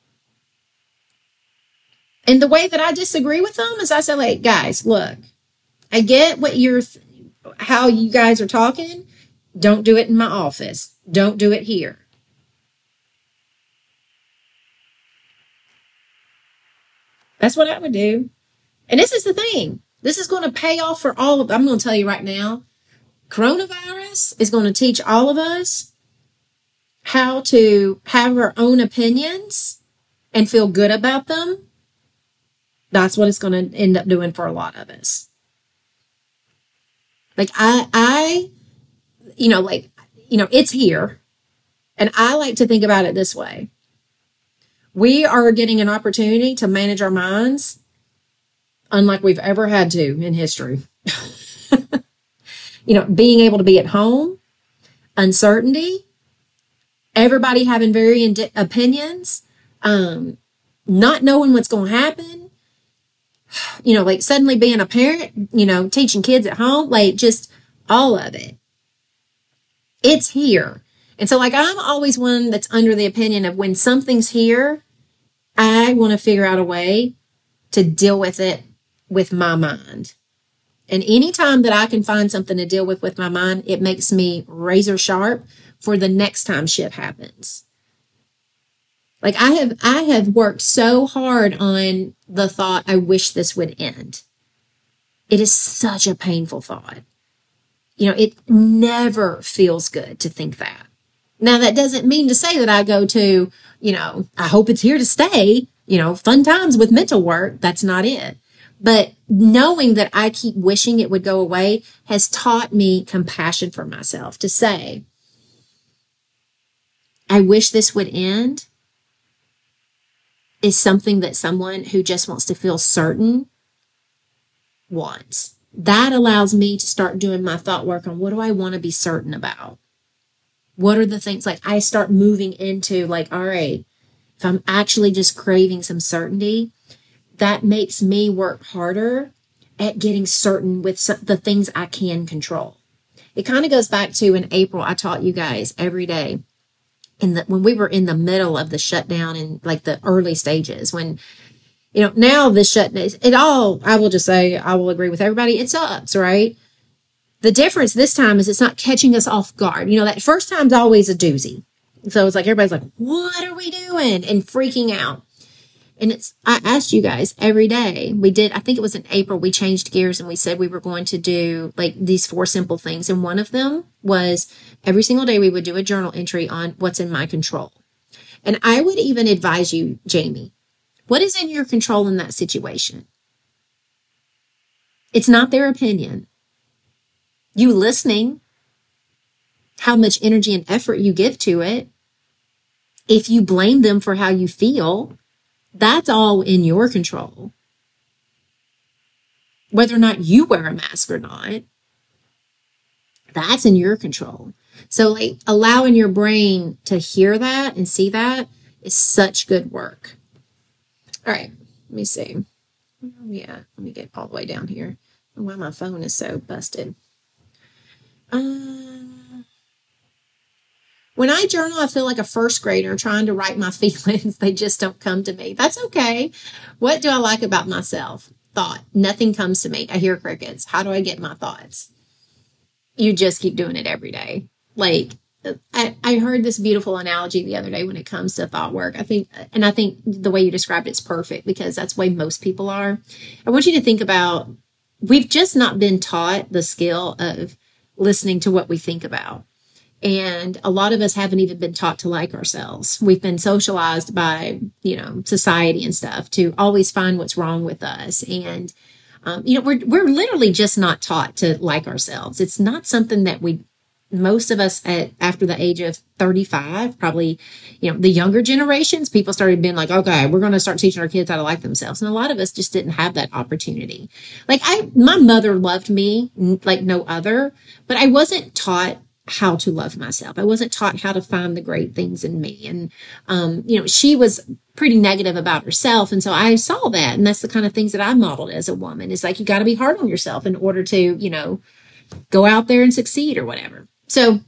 And the way that I disagree with them is I say, like, guys, look, I get how you guys are talking. Don't do it in my office. Don't do it here. That's what I would do. And this is the thing. This is going to pay off for all of, I'm going to tell you right now, coronavirus is going to teach all of us how to have our own opinions and feel good about them. That's what it's going to end up doing for a lot of us. Like it's here. And I like to think about it this way. We are getting an opportunity to manage our minds unlike we've ever had to in history. Being able to be at home, uncertainty, everybody having varying opinions, not knowing what's going to happen, like suddenly being a parent, teaching kids at home, like just all of it. It's here. And so, like, I'm always one that's under the opinion of when something's here, I want to figure out a way to deal with it with my mind. And anytime that I can find something to deal with my mind, it makes me razor sharp for the next time shit happens. Like, I have worked so hard on the thought, I wish this would end. It is such a painful thought. It never feels good to think that. Now, that doesn't mean to say that I go to, I hope it's here to stay, fun times with mental work. That's not it. But knowing that I keep wishing it would go away has taught me compassion for myself to say, I wish this would end, is something that someone who just wants to feel certain wants. That allows me to start doing my thought work on what do I want to be certain about? What are the things, like I start moving into like, all right, if I'm actually just craving some certainty, that makes me work harder at getting certain with the things I can control. It kind of goes back to in April, I taught you guys every day when we were in the middle of the shutdown and like the early stages when, now the shutdown, I will just say, I will agree with everybody. It sucks, right? The difference this time is it's not catching us off guard. That first time's always a doozy. So it's like, everybody's like, what are we doing? And freaking out. And I asked you guys every day. I think it was in April, we changed gears and we said we were going to do like these 4 simple things. And one of them was every single day we would do a journal entry on what's in my control. And I would even advise you, Jamie, what is in your control in that situation? It's not their opinion. You listening, how much energy and effort you give to it. If you blame them for how you feel, that's all in your control. Whether or not you wear a mask or not, that's in your control. So like allowing your brain to hear that and see that is such good work. All right, let me see. Yeah, let me get all the way down here. I don't know why my phone is so busted. When I journal, I feel like a first grader trying to write my feelings. They just don't come to me. That's okay. What do I like about myself? Thought. Nothing comes to me. I hear crickets. How do I get my thoughts? You just keep doing it every day. Like, I heard this beautiful analogy the other day when it comes to thought work. I think the way you described it's perfect because that's the way most people are. I want you to think about, we've just not been taught the skill of listening to what we think about. And a lot of us haven't even been taught to like ourselves. We've been socialized by, society and stuff to always find what's wrong with us. And, we're literally just not taught to like ourselves. It's not something that most of us after the age of 35, probably, the younger generations, people started being like, okay, we're going to start teaching our kids how to like themselves. And a lot of us just didn't have that opportunity. Like my mother loved me like no other, but I wasn't taught how to love myself. I wasn't taught how to find the great things in me. And, she was pretty negative about herself. And so I saw that. And that's the kind of things that I modeled as a woman. It's like, you got to be hard on yourself in order to, go out there and succeed or whatever. So,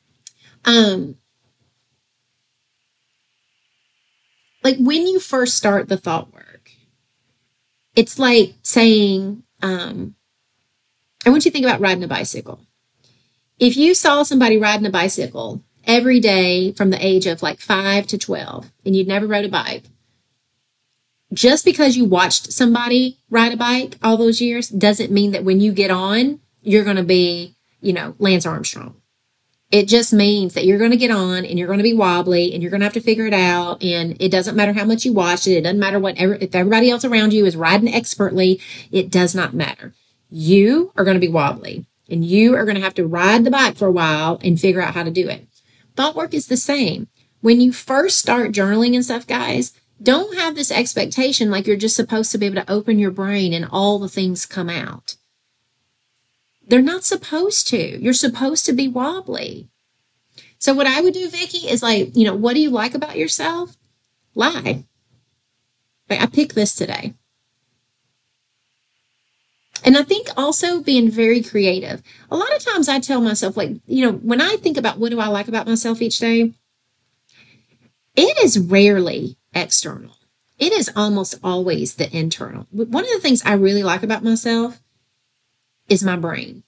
like when you first start the thought work, it's like saying, I want you to think about riding a bicycle. If you saw somebody riding a bicycle every day from the age of like 5 to 12 and you'd never rode a bike, just because you watched somebody ride a bike all those years doesn't mean that when you get on, you're going to be, Lance Armstrong. It just means that you're going to get on and you're going to be wobbly and you're going to have to figure it out. And it doesn't matter how much you watched it. It doesn't matter if everybody else around you is riding expertly. It does not matter. You are going to be wobbly and you are going to have to ride the bike for a while and figure out how to do it. Thought work is the same. When you first start journaling and stuff, guys, don't have this expectation like you're just supposed to be able to open your brain and all the things come out. They're not supposed to. You're supposed to be wobbly. So what I would do, Vicki, is like, what do you like about yourself? Lie. Like, I picked this today. And I think also being very creative. A lot of times I tell myself, like, when I think about what do I like about myself each day, it is rarely external. It is almost always the internal. One of the things I really like about myself is my brain.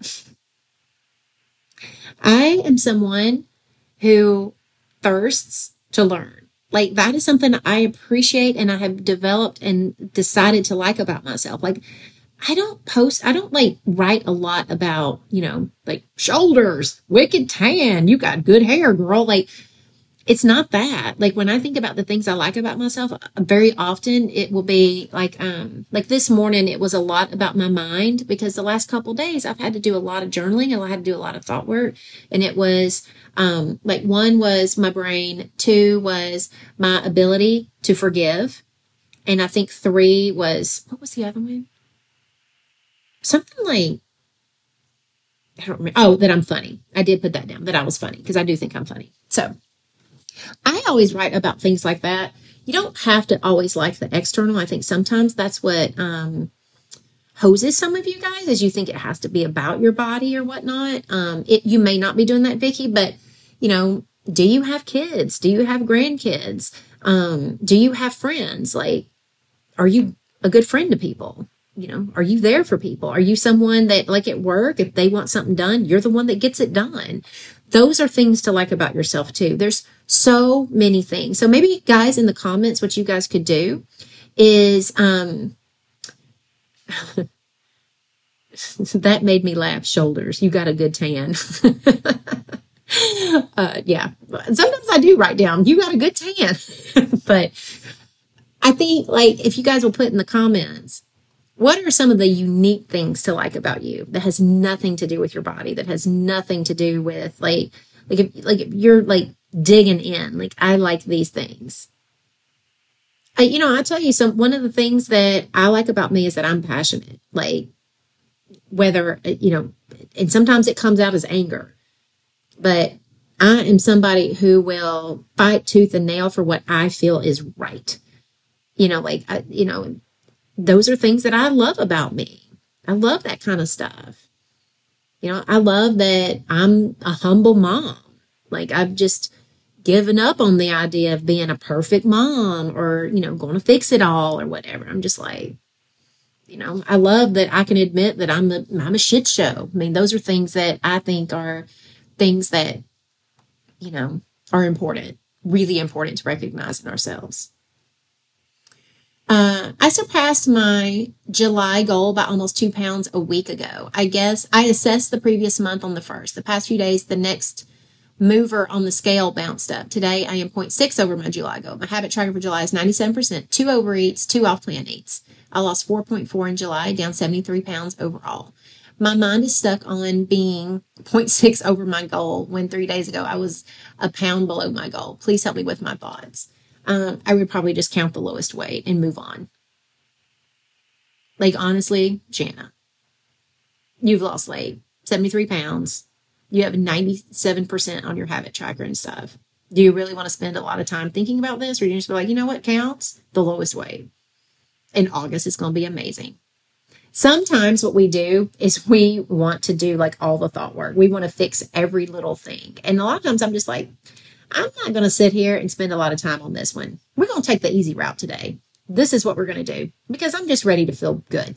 I am someone who thirsts to learn. Like, that is something I appreciate and I have developed and decided to like about myself. Like, I don't like write a lot about, like shoulders, wicked tan, you got good hair, girl. Like, it's not that. Like, when I think about the things I like about myself, very often it will be like this morning, it was a lot about my mind, because the last couple of days I've had to do a lot of journaling and I had to do a lot of thought work. And it was, like, one was my brain, two was my ability to forgive. And I think three was, what was the other one? Something like, I don't remember. Oh, that I'm funny. I did put that down, that I was funny, because I do think I'm funny. So I always write about things like that. You don't have to always like the external. I think sometimes that's what hoses some of you guys, is you think it has to be about your body or whatnot. You may not be doing that, Vicki, but do you have kids? Do you have grandkids? Do you have friends? Like, are you a good friend to people? Are you there for people? Are you someone that, like, at work, if they want something done, you're the one that gets it done? Those are things to like about yourself too. There's so many things. So maybe, guys, in the comments, what you guys could do is, that made me laugh. Shoulders. You got a good tan. Yeah. Sometimes I do write down, you got a good tan. But I think, like, if you guys will put in the comments, what are some of the unique things to like about you that has nothing to do with your body, that has nothing to do with if you're like digging in, like, I like these things. I tell you, one of the things that I like about me is that I'm passionate, like, whether, and sometimes it comes out as anger, but I am somebody who will fight tooth and nail for what I feel is right. Those are things that I love about me. I love that kind of stuff. I love that I'm a humble mom. Like, I've just given up on the idea of being a perfect mom or, going to fix it all or whatever. I'm just like, I love that I can admit that I'm a shit show. I mean, those are things that I think are things that, are important, really important to recognize in ourselves. I surpassed my July goal by almost 2 pounds a week ago. I guess I assessed the previous month on the 1st. The past few days, the next mover on the scale bounced up. Today, I am 0.6 over my July goal. My habit tracker for July is 97%, 2 overeats, 2 off-plan eats. I lost 4.4 in July, down 73 pounds overall. My mind is stuck on being 0.6 over my goal when 3 days ago I was a pound below my goal. Please help me with my thoughts. I would probably just count the lowest weight and move on. Like, honestly, Jana, you've lost like 73 pounds. You have 97% on your habit tracker and stuff. Do you really want to spend a lot of time thinking about this? Or do you just be like, you know what counts? The lowest weight. In August, it's going to be amazing. Sometimes what we do is we want to do like all the thought work. We want to fix every little thing. And a lot of times I'm just like, I'm not going to sit here and spend a lot of time on this one. We're going to take the easy route today. This is what we're going to do because I'm just ready to feel good.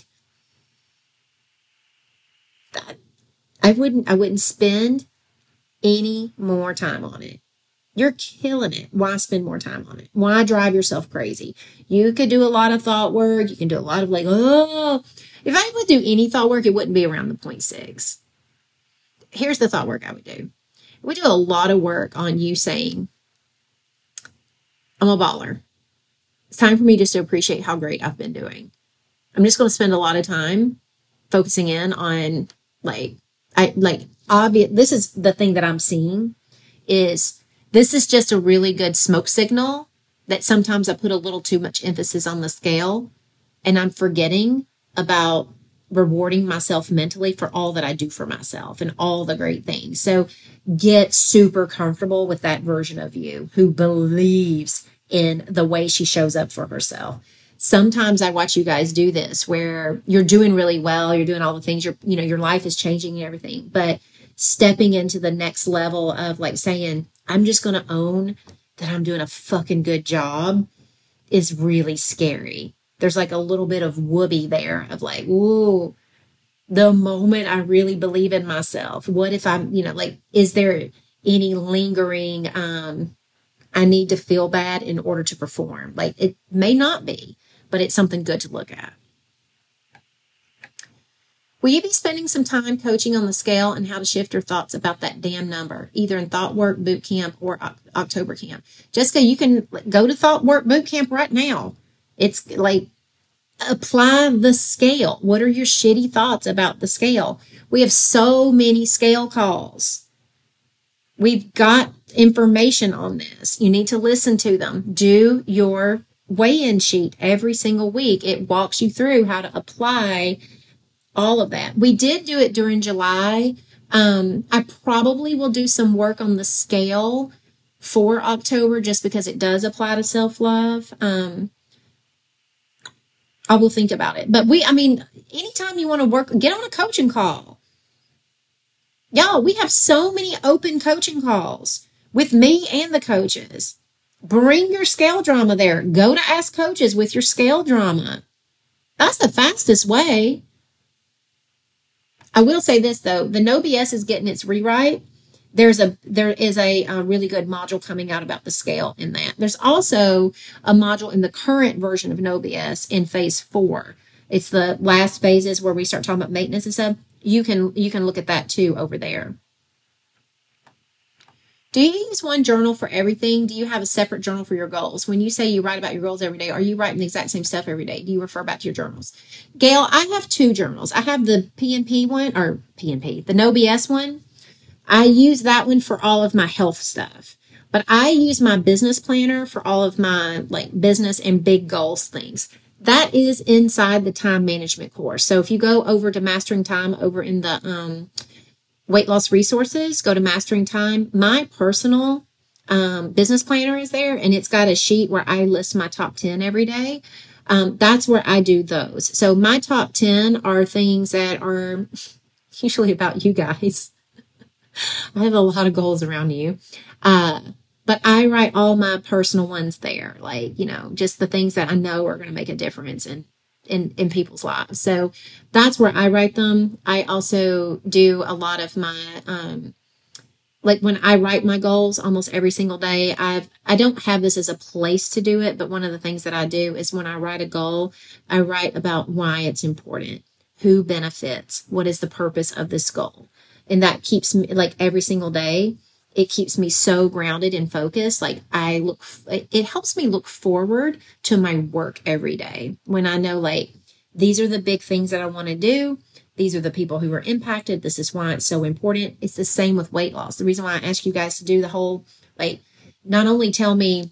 I wouldn't spend any more time on it. You're killing it. Why spend more time on it? Why drive yourself crazy? You could do a lot of thought work. You can do a lot of like, if I would do any thought work, it wouldn't be around the 0.6. Here's the thought work I would do. We do a lot of work on you saying, I'm a baller. It's time for me just to appreciate how great I've been doing. I'm just going to spend a lot of time focusing in on obvious. This is the thing that I'm seeing is this is just a really good smoke signal that sometimes I put a little too much emphasis on the scale and I'm forgetting about rewarding myself mentally for all that I do for myself and all the great things. So get super comfortable with that version of you who believes in the way she shows up for herself. Sometimes I watch you guys do this where you're doing really well. You're doing all the things your life is changing and everything, but stepping into the next level of like saying, I'm just going to own that I'm doing a fucking good job is really scary. There's like a little bit of whoopee there of like, ooh, the moment I really believe in myself, what if I'm, is there any lingering, I need to feel bad in order to perform? Like it may not be, but it's something good to look at. Will you be spending some time coaching on the scale and how to shift your thoughts about that damn number, either in Thought Work Boot Camp or October Camp? Jessica, you can go to Thought Work Boot Camp right now. It's like, apply the scale. What are your shitty thoughts about the scale? We have so many scale calls. We've got information on this. You need to listen to them. Do your weigh-in sheet every single week. It walks you through how to apply all of that. We did do it during July. I probably will do some work on the scale for October just because it does apply to self-love. I will think about it. But anytime you want to work, get on a coaching call. Y'all, we have so many open coaching calls with me and the coaches. Bring your scale drama there. Go to Ask Coaches with your scale drama. That's the fastest way. I will say this, though. The No BS is getting its rewrite. There is a really good module coming out about the scale in that. There's also a module in the current version of No BS in phase 4. It's the last phases where we start talking about maintenance and stuff. You can look at that too over there. Do you use one journal for everything? Do you have a separate journal for your goals? When you say you write about your goals every day, are you writing the exact same stuff every day? Do you refer back to your journals? Gail, I have 2 journals. I have the PNP one, or PNP, the No BS one. I use that one for all of my health stuff. But I use my business planner for all of my business and big goals things. That is inside the time management course. So if you go over to Mastering Time over in the weight loss resources, go to Mastering Time. My personal business planner is there, and it's got a sheet where I list my top 10 every day. That's where I do those. So my top 10 are things that are usually about you guys. I have a lot of goals around you. But I write all my personal ones there, just the things that I know are going to make a difference in people's lives. So that's where I write them. I also do a lot of my, when I write my goals almost every single day, I don't have this as a place to do it, but one of the things that I do is when I write a goal, I write about why it's important, who benefits, what is the purpose of this goal. And that keeps me, every single day, it keeps me so grounded and focused. It helps me look forward to my work every day when I know, these are the big things that I want to do. These are the people who are impacted. This is why it's so important. It's the same with weight loss. The reason why I ask you guys to do the whole, not only tell me,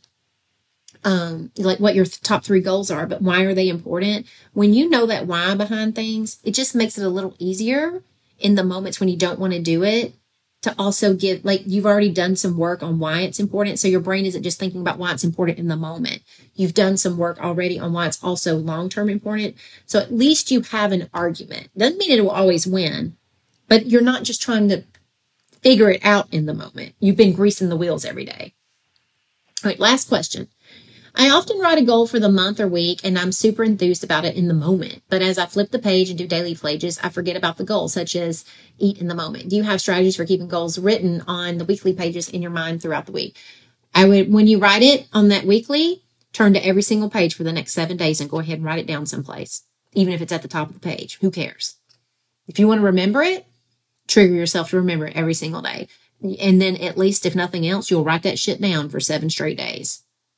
what your top 3 goals are, but why are they important? When you know that why behind things, it just makes it a little easier in the moments when you don't want to do it, to also give, you've already done some work on why it's important. So your brain isn't just thinking about why it's important in the moment. You've done some work already on why it's also long-term important. So at least you have an argument. Doesn't mean it will always win, but you're not just trying to figure it out in the moment. You've been greasing the wheels every day. All right, last question. I often write a goal for the month or week, and I'm super enthused about it in the moment. But as I flip the page and do daily pages, I forget about the goals, such as eat in the moment. Do you have strategies for keeping goals written on the weekly pages in your mind throughout the week? When you write it on that weekly, turn to every single page for the next 7 days and go ahead and write it down someplace, even if it's at the top of the page. Who cares? If you want to remember it, trigger yourself to remember it every single day. And then at least, if nothing else, you'll write that shit down for 7 straight days.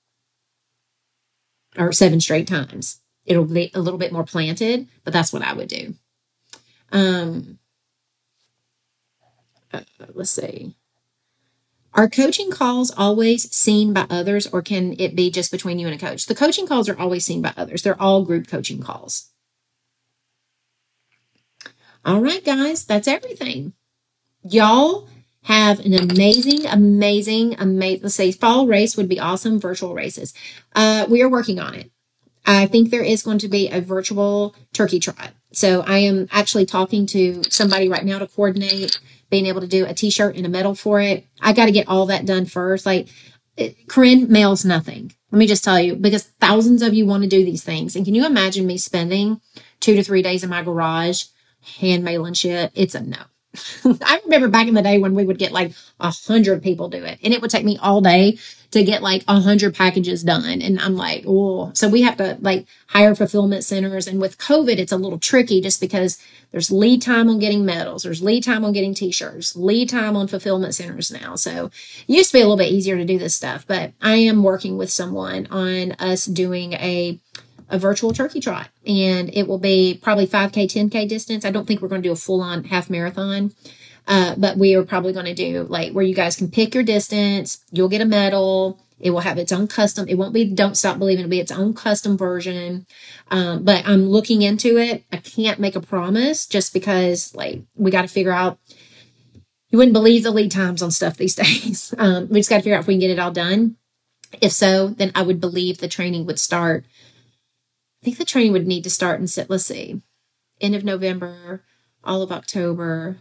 Or 7 straight times. It'll be a little bit more planted, but that's what I would do. Let's see. Are coaching calls always seen by others, or can it be just between you and a coach? The coaching calls are always seen by others. They're all group coaching calls. All right, guys, that's everything. Y'all have an amazing, let's say fall race would be awesome, virtual races. We are working on it. I think there is going to be a virtual turkey trot. So I am actually talking to somebody right now to coordinate being able to do a t-shirt and a medal for it. I got to get all that done first. Corinne mails nothing. Let me just tell you, because thousands of you want to do these things. And can you imagine me spending 2 to 3 days in my garage hand mailing shit? It's a no. I remember back in the day when we would get like 100 people do it, and it would take me all day to get like 100 packages done. And I'm like, oh, so we have to like hire fulfillment centers. And with COVID, it's a little tricky just because there's lead time on getting medals, there's lead time on getting t-shirts, lead time on fulfillment centers now. So it used to be a little bit easier to do this stuff, but I am working with someone on us doing a virtual turkey trot, and it will be probably 5K, 10K distance. I don't think we're going to do a full on half marathon. But we are probably going to do like where you guys can pick your distance. You'll get a medal. It will have its own custom. It won't be Don't Stop Believing. It'll be its own custom version. But I'm looking into it. I can't make a promise just because like we got to figure out. You wouldn't believe the lead times on stuff these days. We just got to figure out if we can get it all done. If so, then I would believe the training would start. I think the training would need to start in, let's see, end of November, all of October.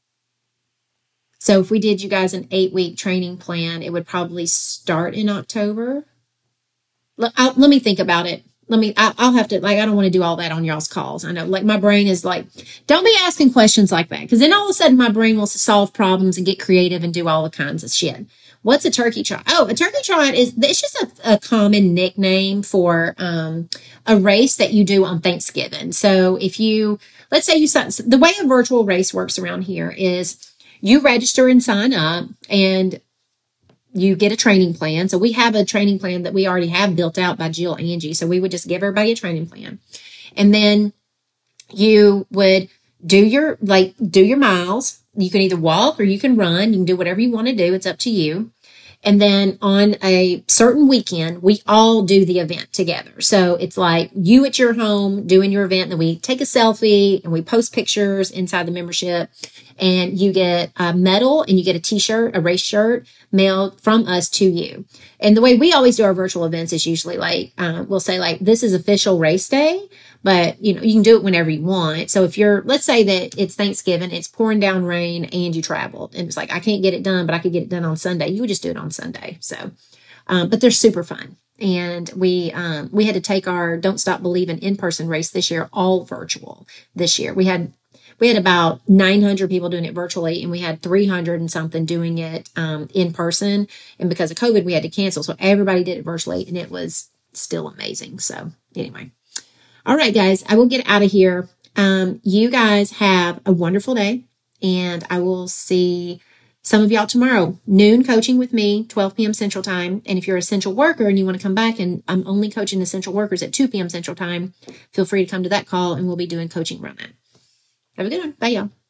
So if we did you guys an 8-week training plan, it would probably start in October. Let me think about it. I'll have to, like, I don't want to do all that on y'all's calls. I know, like, my brain is like, don't be asking questions like that. Because then all of a sudden my brain wants to solve problems and get creative and do all the kinds of shit. What's a turkey trot? Oh, a turkey trot it's just a common nickname for a race that you do on Thanksgiving. So if you, let's say the way a virtual race works around here is, you register and sign up and you get a training plan. So we have a training plan that we already have built out by Jill Angie. So we would just give everybody a training plan. And then you would do your miles. You can either walk or you can run. You can do whatever you want to do. It's up to you. And then on a certain weekend, we all do the event together. So it's like you at your home doing your event, and then we take a selfie and we post pictures inside the membership, and you get a medal and you get a t-shirt, a race shirt mailed from us to you. And the way we always do our virtual events is usually like, we'll say like, this is official race day, but you can do it whenever you want. So if let's say that it's Thanksgiving, it's pouring down rain and you traveled and it's like, I can't get it done, but I could get it done on Sunday. You would just do it on Sunday. So, but they're super fun. And we had to take our Don't Stop Believing in-person race this year, all virtual this year. We had about 900 people doing it virtually, and we had 300 and something doing it in person. And because of COVID, we had to cancel. So everybody did it virtually, and it was still amazing. So anyway. All right, guys, I will get out of here. You guys have a wonderful day, and I will see some of y'all tomorrow. Noon coaching with me, 12 p.m. Central Time. And if you're an essential worker and you want to come back, and I'm only coaching essential workers at 2 p.m. Central Time, feel free to come to that call, and we'll be doing coaching around that. Have a good one. Bye, y'all.